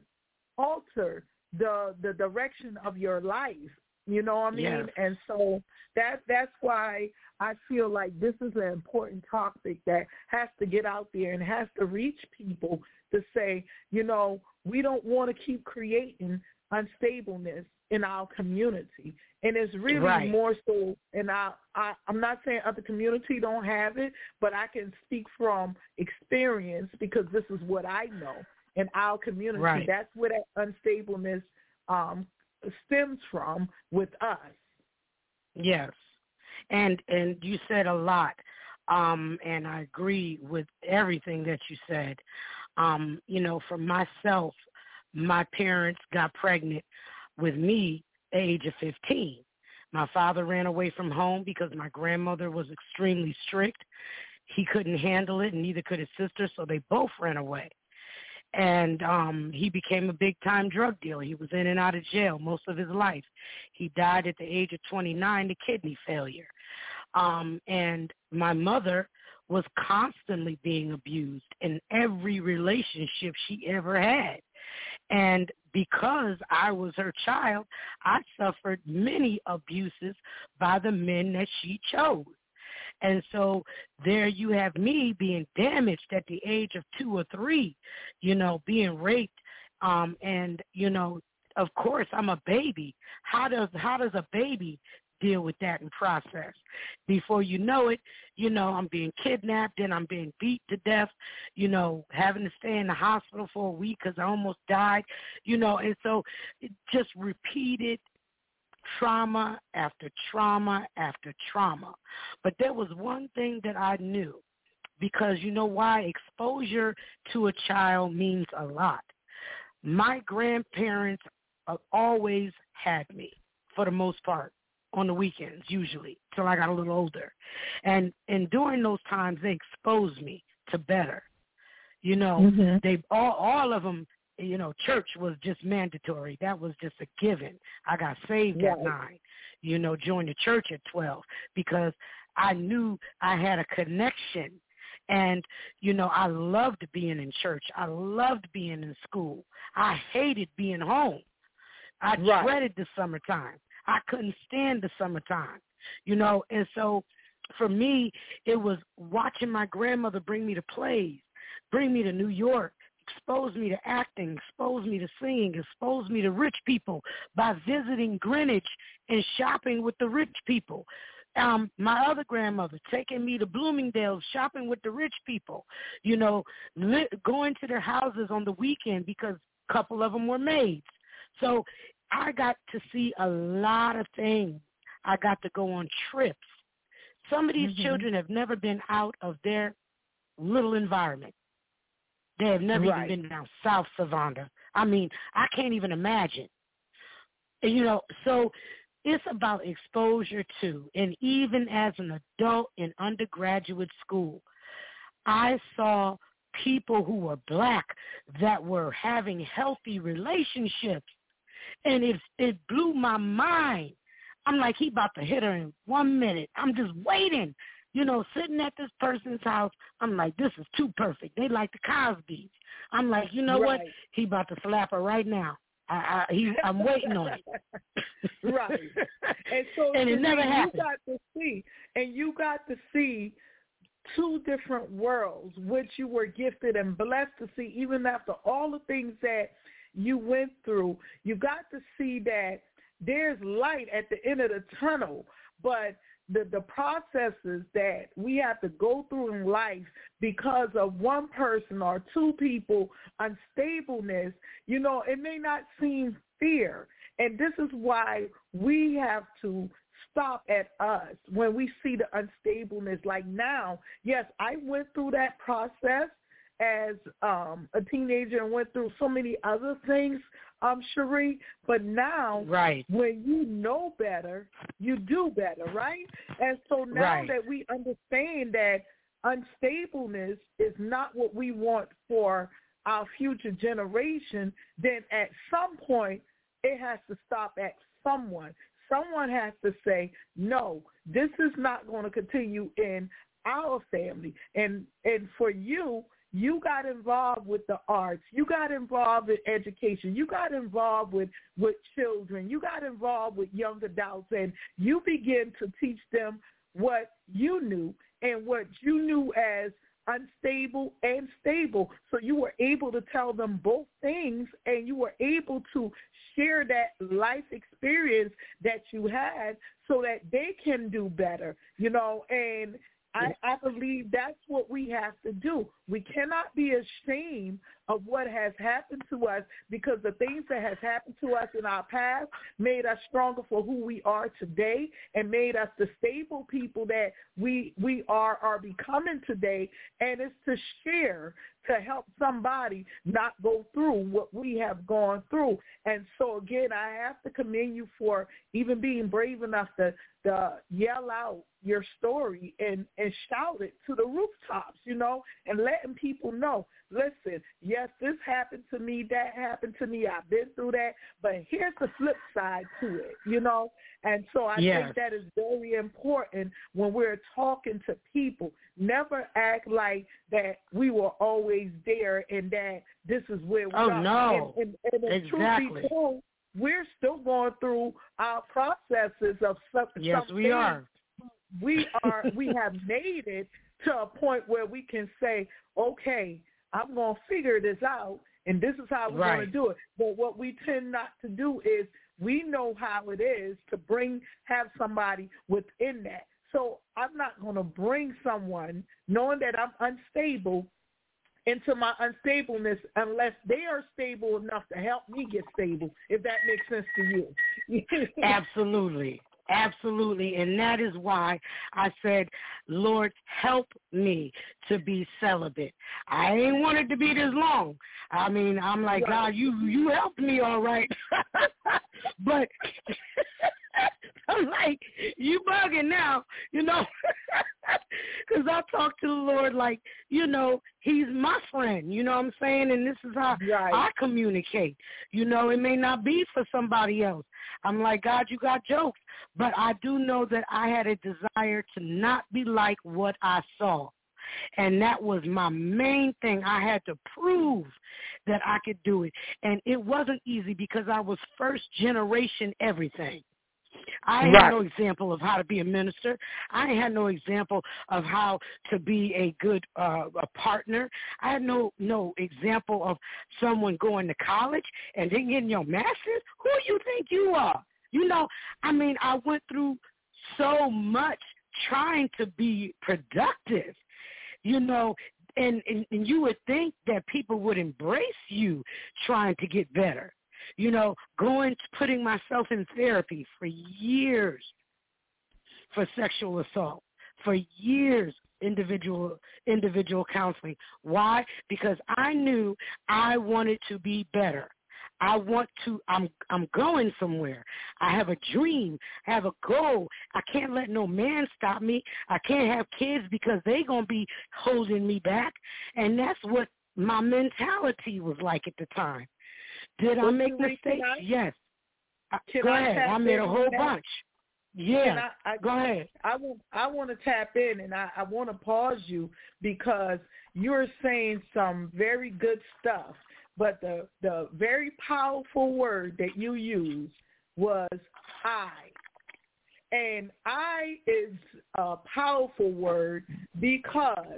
alter the the direction of your life. You know what I mean? Yes. And so that that's why I feel like this is an important topic that has to get out there and has to reach people to say, you know, we don't want to keep creating unstableness in our community. And it's really right. more so, and I, I, I'm not saying other community don't have it, but I can speak from experience, because this is what I know in our community. Right. That's where that unstableness um, stems from with us. Yes. And and you said a lot, um, and I agree with everything that you said. Um, you know, for myself, my parents got pregnant with me at the age of fifteen. My father ran away from home because my grandmother was extremely strict. He couldn't handle it, and neither could his sister, so they both ran away. And um, he became a big-time drug dealer. He was in and out of jail most of his life. He died at the age of twenty-nine to kidney failure. Um, and my mother was constantly being abused in every relationship she ever had. And because I was her child, I suffered many abuses by the men that she chose. And so there you have me being damaged at the age of two or three, you know, being raped. Um, and, you know, of course, I'm a baby. How does how does a baby deal with that and process? Before you know it, you know, I'm being kidnapped and I'm being beat to death, you know, having to stay in the hospital for a week because I almost died, you know, and so it just repeated trauma after trauma after trauma. But there was one thing that I knew, because you know why? Exposure to a child means a lot. My grandparents always had me, for the most part, on the weekends, usually, till I got a little older. And and during those times, they exposed me to better. You know, mm-hmm. they all all of them, you know, church was just mandatory. That was just a given. I got saved right. at nine, you know, joined the church at twelve, because I knew I had a connection. And, you know, I loved being in church. I loved being in school. I hated being home. I right. dreaded the summertime. I couldn't stand the summertime, you know. And so for me, it was watching my grandmother bring me to plays, bring me to New York, exposed me to acting, exposed me to singing, exposed me to rich people by visiting Greenwich and shopping with the rich people. Um, my other grandmother taking me to Bloomingdale's, shopping with the rich people, you know, li- going to their houses on the weekend because a couple of them were maids. So I got to see a lot of things. I got to go on trips. Some of these mm-hmm. children have never been out of their little environment. They have never right. even been down South Savannah. I mean, I can't even imagine. You know, so it's about exposure too. And even as an adult in undergraduate school, I saw people who were black that were having healthy relationships. And it, it blew my mind. I'm like, he about to hit her in one minute. I'm just waiting, you know, sitting at this person's house. I'm like, this is too perfect. They like the Cosbys. I'm like, you know right. what? He about to slap her right now. I, I, he, I'm waiting on it. Right. And so and it never you happened. got to see, and you got to see two different worlds, which you were gifted and blessed to see, even after all the things that you went through. You got to see that there's light at the end of the tunnel, but the, the processes that we have to go through in life because of one person or two people, unstableness, you know, it may not seem fair. And this is why we have to stop at us when we see the unstableness. Like now, yes, I went through that process as um, a teenager and went through so many other things, um, Cherie, but now right. when you know better, you do better, right? And so now right. that we understand that unstableness is not what we want for our future generation, then at some point it has to stop at someone. Someone has to say, no, this is not going to continue in our family. And and for you, you got involved with the arts. You got involved with education. You got involved with, with children. You got involved with young adults, and you begin to teach them what you knew and what you knew as unstable and stable. So you were able to tell them both things, and you were able to share that life experience that you had so that they can do better, you know, and I, I believe that's what we have to do. We cannot be ashamed of what has happened to us, because the things that has happened to us in our past made us stronger for who we are today and made us the stable people that we we are are becoming today. And it's to share, to help somebody not go through what we have gone through. And so, again, I have to commend you for even being brave enough to, to yell out your story and, and shout it to the rooftops, you know, and letting people know, listen, yes, this happened to me, that happened to me, I've been through that, but here's the flip side to it, you know. And so I yes. think that is very important when we're talking to people. Never act like that we were always there and that this is where we oh, are. no. And, and, and exactly. truth be told, we're still going through our processes of some, yes, some we things. are. We are. We have made it to a point where we can say, okay, I'm going to figure this out, and this is how we're right. going to do it. But what we tend not to do is we know how it is to bring, have somebody within that. So I'm not going to bring someone, knowing that I'm unstable, into my unstableness unless they are stable enough to help me get stable, if that makes sense to you. Absolutely. Absolutely. And that is why I said, Lord, help me to be celibate. I ain't wanted to be this long. I mean, I'm like, right. God, you, you helped me all right. But I'm like, you bugging now, you know, because I talk to the Lord like, you know, he's my friend, you know what I'm saying? And this is how right. I communicate. You know, it may not be for somebody else. I'm like, God, you got jokes. But I do know that I had a desire to not be like what I saw. And that was my main thing. I had to prove that I could do it. And it wasn't easy because I was first generation everything. I right. had no example of how to be a minister. I had no example of how to be a good uh, a partner. I had no no example of someone going to college and then getting your master's. Who do you think you are? You know, I mean, I went through so much trying to be productive, you know, and, and, and you would think that people would embrace you trying to get better. You know, going, putting myself in therapy for years for sexual assault, for years individual individual counseling. Why? Because I knew I wanted to be better. I want to, I'm I'm going somewhere. I have a dream. I have a goal. I can't let no man stop me. I can't have kids because they're going to be holding me back. And that's what my mentality was like at the time. Did I make mistakes? Yes. Go ahead. I made a whole bunch. Yeah. I, I, Go ahead. I want, I want to tap in, and I, I want to pause you because you're saying some very good stuff. But the, the very powerful word that you used was I. And I is a powerful word because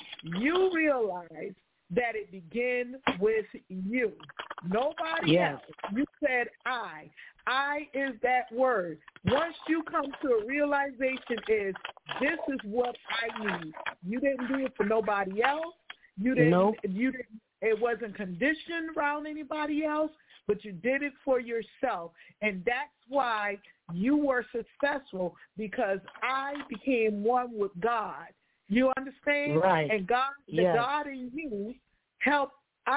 you realize that it begins with you. Nobody yes. else. You said I. I is that word. Once you come to a realization is this is what I need. You didn't do it for nobody else. You didn't. Nope. You didn't. It wasn't conditioned around anybody else, but you did it for yourself. And that's why you were successful, because I became one with God. You understand? Right. And God, the yes. God in you helped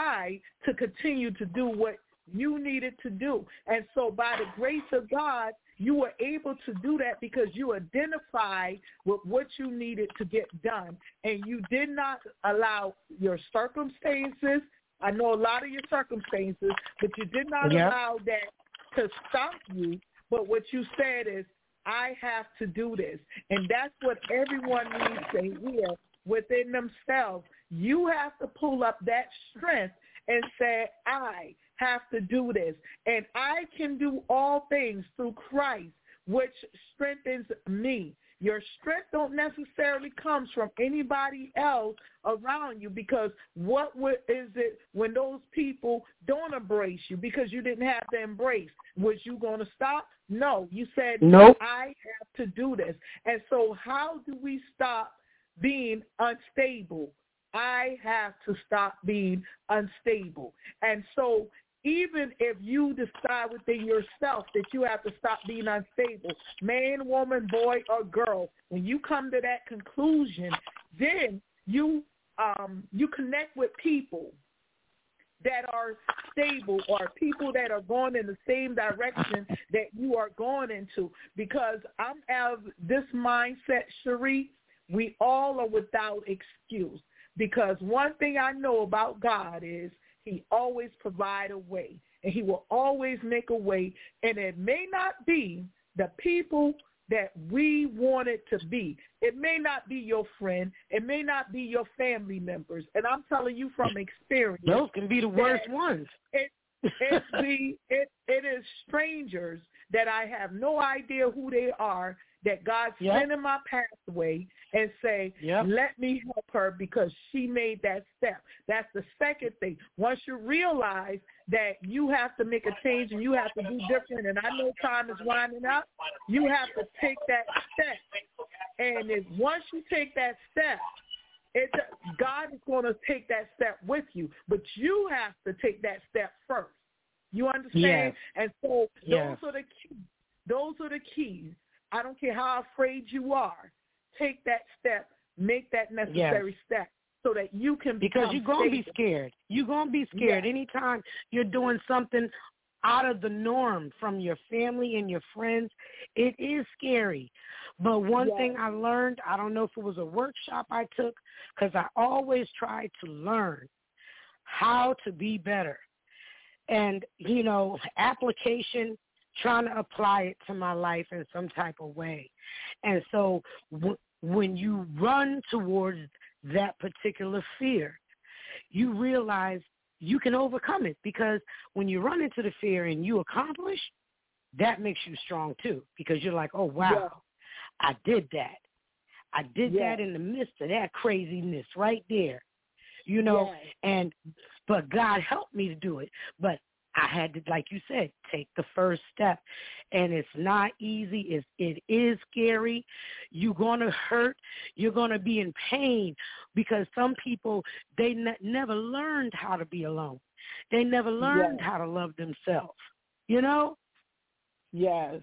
I to continue to do what you needed to do. And so by the grace of God, you were able to do that because you identified with what you needed to get done. And you did not allow your circumstances, I know a lot of your circumstances, but you did not yep. allow that to stop you. But what you said is, I have to do this. And that's what everyone needs to hear within themselves. You have to pull up that strength and say, I have to do this. And I can do all things through Christ, which strengthens me. Your strength don't necessarily comes from anybody else around you, because what is it when those people don't embrace you because you didn't have to embrace? Was you going to stop? No. You said, nope. I have to do this. And so how do we stop being unstable? I have to stop being unstable. And so even if you decide within yourself that you have to stop being unstable, man, woman, boy, or girl, when you come to that conclusion, then you um, you connect with people that are stable, or people that are going in the same direction that you are going into. Because I'm of this mindset, Cherie, we all are without excuse. Because one thing I know about God is he always provides a way, and he will always make a way. And it may not be the people that we want it to be. It may not be your friend. It may not be your family members. And I'm telling you from experience. Those can be the worst ones. It, it, the, it, it is strangers that I have no idea who they are, that God yep. sent in my pathway and say, yep. let me help her because she made that step. That's the second thing. Once you realize that you have to make a change and you have to do different, and I know time is winding up, you have to take that step. And if once you take that step, it, God is going to take that step with you, but you have to take that step first. You understand? Yes. And so yes. those are the keys. Those are the keys. I don't care how afraid you are. Take that step. Make that necessary yes. step so that you can Because you're going to be stable. scared. You're going to be scared. Yes. Anytime you're doing something out of the norm from your family and your friends, it is scary. But one yes. thing I learned, I don't know if it was a workshop I took, because I always tried to learn how to be better. And, you know, application, trying to apply it to my life in some type of way. And so w- when you run towards that particular fear, you realize you can overcome it, because when you run into the fear and you accomplish, that makes you strong too, because you're like, oh, wow, yeah. I did that. I did yeah. that in the midst of that craziness right there, you know, yeah. and but God helped me to do it. But I had to, like you said, take the first step. And it's not easy. It's, it is scary. You're going to hurt. You're going to be in pain because some people, they ne- never learned how to be alone. They never learned yes. how to love themselves, you know? Yes.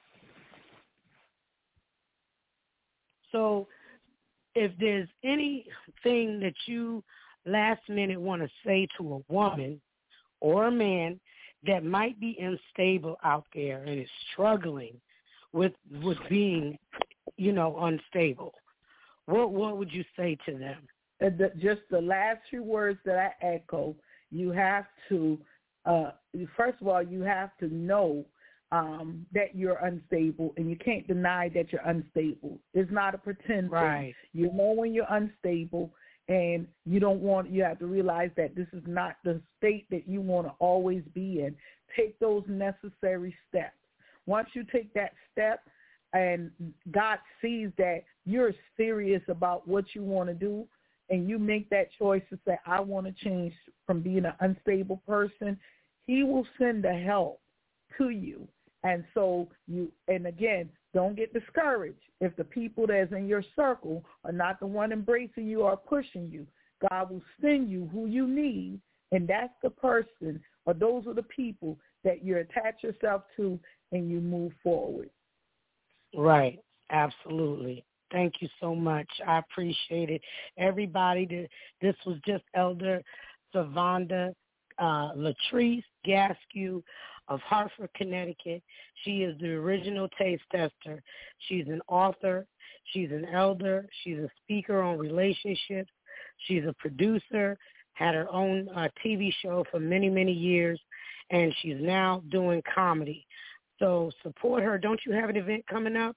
So if there's anything that you last minute want to say to a woman or a man that might be unstable out there and is struggling with with being, you know, unstable, what what would you say to them? And the, just the last few words that I echo, you have to, uh, first of all, you have to know um, that you're unstable, and you can't deny that you're unstable. It's not a pretend right. thing. You know when you're unstable, and you don't want, you have to realize that this is not the state that you want to always be in. Take those necessary steps. Once you take that step and God sees that you're serious about what you want to do, and you make that choice to say, I want to change from being an unstable person, he will send the help to you. And so you, and again, don't get discouraged if the people that's in your circle are not the one embracing you or pushing you. God will send you who you need, and that's the person or those are the people that you attach yourself to and you move forward. Right. Absolutely. Thank you so much. I appreciate it. Everybody, this was just Elder Savonda uh, Latrice Gaskew of Hartford, Connecticut. She is the original taste tester. She's an author. She's an elder. She's a speaker on relationships. She's a producer, had her own uh, T V show for many, many years, and she's now doing comedy. So support her. Don't you have an event coming up?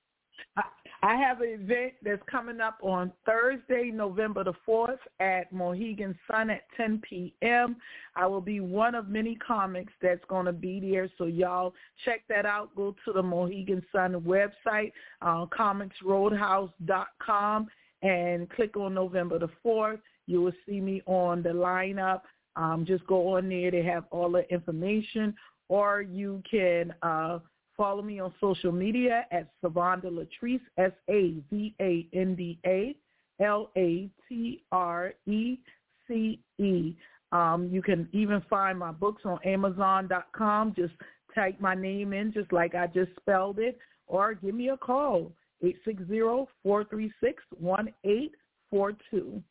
I have an event that's coming up on Thursday, November the fourth at Mohegan Sun at ten p.m. I will be one of many comics that's going to be there, so y'all check that out. Go to the Mohegan Sun website, uh, comics roadhouse dot com, and click on November the fourth. You will see me on the lineup. Um, just go on there. They have all the information, or you can uh, follow me on social media at Savonda Latrice, S A V A N D A L A T R E C E. Um, you can even find my books on amazon dot com. Just type my name in just like I just spelled it, or give me a call, eight six zero, four three six, one eight four two.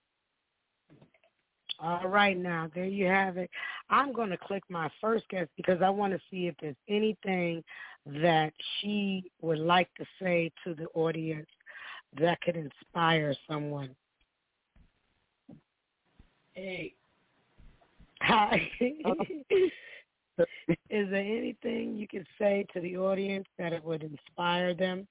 All right, now, there you have it. I'm going to click my first guest because I want to see if there's anything that she would like to say to the audience that could inspire someone. Hey. Hi. Is there anything you could say to the audience that it would inspire them?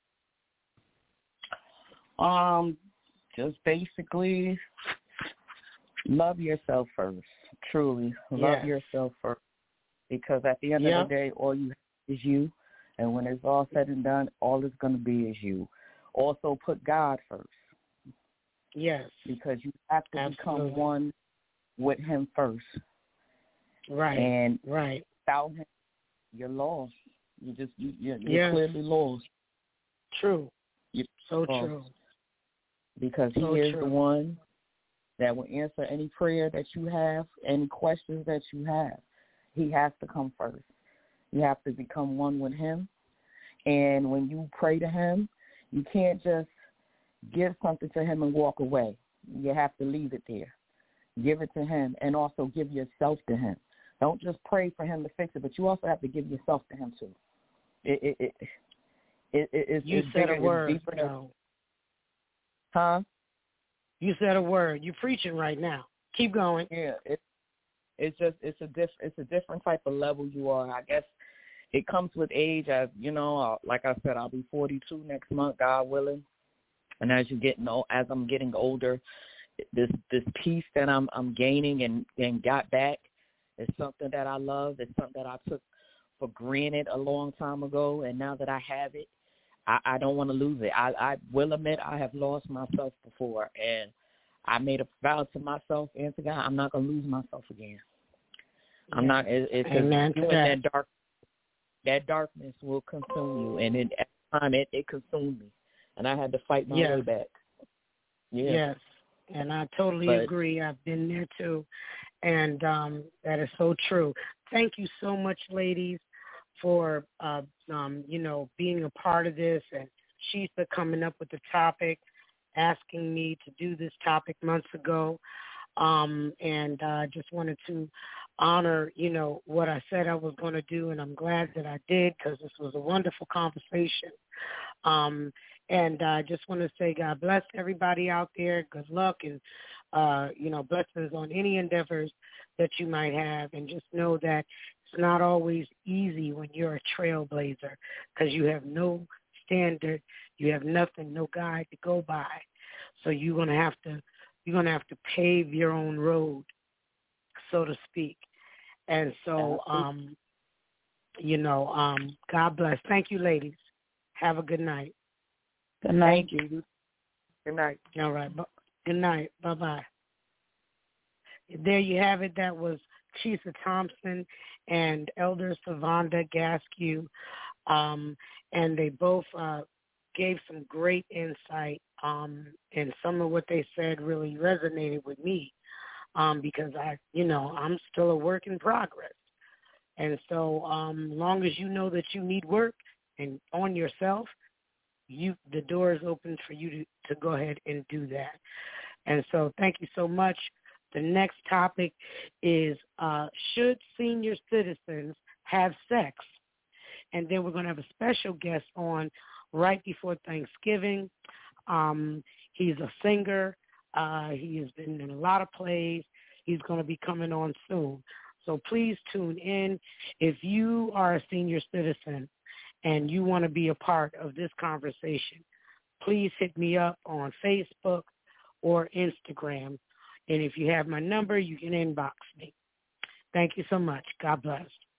Um, just basically love yourself first. Truly, love yes. yourself first. Because at the end yep. of the day, all you have is you. And when it's all said and done, all it's going to be is you. Also, put God first. Yes. Because you have to Absolutely. become one with him first. Right. And right. without him, you're lost. You just you, you're, you're yes. clearly lost. True. You're so lost. true. Because so he is true. the one that will answer any prayer that you have, any questions that you have. He has to come first. You have to become one with him. And when you pray to him, you can't just give something to him and walk away. You have to leave it there. Give it to him, and also give yourself to him. Don't just pray for him to fix it, but you also have to give yourself to him too. It, it, it, it, it, it's, you it's said bigger, a word. It's deeper than, No. Huh? You said a word. You're preaching right now. Keep going. Yeah, it, it's just it's a diff, it's a different type of level you are. I guess it comes with age. As you know, like I said, I'll be forty-two next month, God willing. And as you get as I'm getting older, this this peace that I'm I'm gaining and, and got back is something that I love. It's something that I took for granted a long time ago, and now that I have it, I, I don't want to lose it. I, I will admit I have lost myself before, and I made a vow to myself and to God, I'm not going to lose myself again. Yeah. I'm not. It, it's Amen to that. that dark. That darkness will consume you, and it, at the time it, it consumed me, and I had to fight my yes. way back. Yeah. Yes, and I totally but, agree. I've been there too, and um, that is so true. Thank you so much, ladies, for uh, um, you know being a part of this, and she's been coming up with the topic, asking me to do this topic months ago, um, and I uh, just wanted to honor, you know, what I said I was going to do, and I'm glad that I did because this was a wonderful conversation. Um, and I just want to say God bless everybody out there. Good luck and, uh, you know, blessings on any endeavors that you might have. And just know that it's not always easy when you're a trailblazer because you have no standard, you have nothing, no guide to go by. So you're going to have to, you're going to have to pave your own road, so to speak. And so, um, you know, um, God bless. Thank you, ladies. Have a good night. Good night. Thank you. Good night. All right. Good night. Bye-bye. There you have it. That was Keisha Thompson and Elder Savonda Gaskew. Um, and they both uh, gave some great insight. Um, and some of what they said really resonated with me. Um, because I, you know, I'm still a work in progress. And so um, long as you know that you need work and on yourself, you the door is open for you to, to go ahead and do that. And so thank you so much. The next topic is uh, should senior citizens have sex? And then we're going to have a special guest on right before Thanksgiving. Um, he's a singer. Uh, he has been in a lot of plays. He's going to be coming on soon. So please tune in. If you are a senior citizen and you want to be a part of this conversation, please hit me up on Facebook or Instagram. And if you have my number, you can inbox me. Thank you so much. God bless.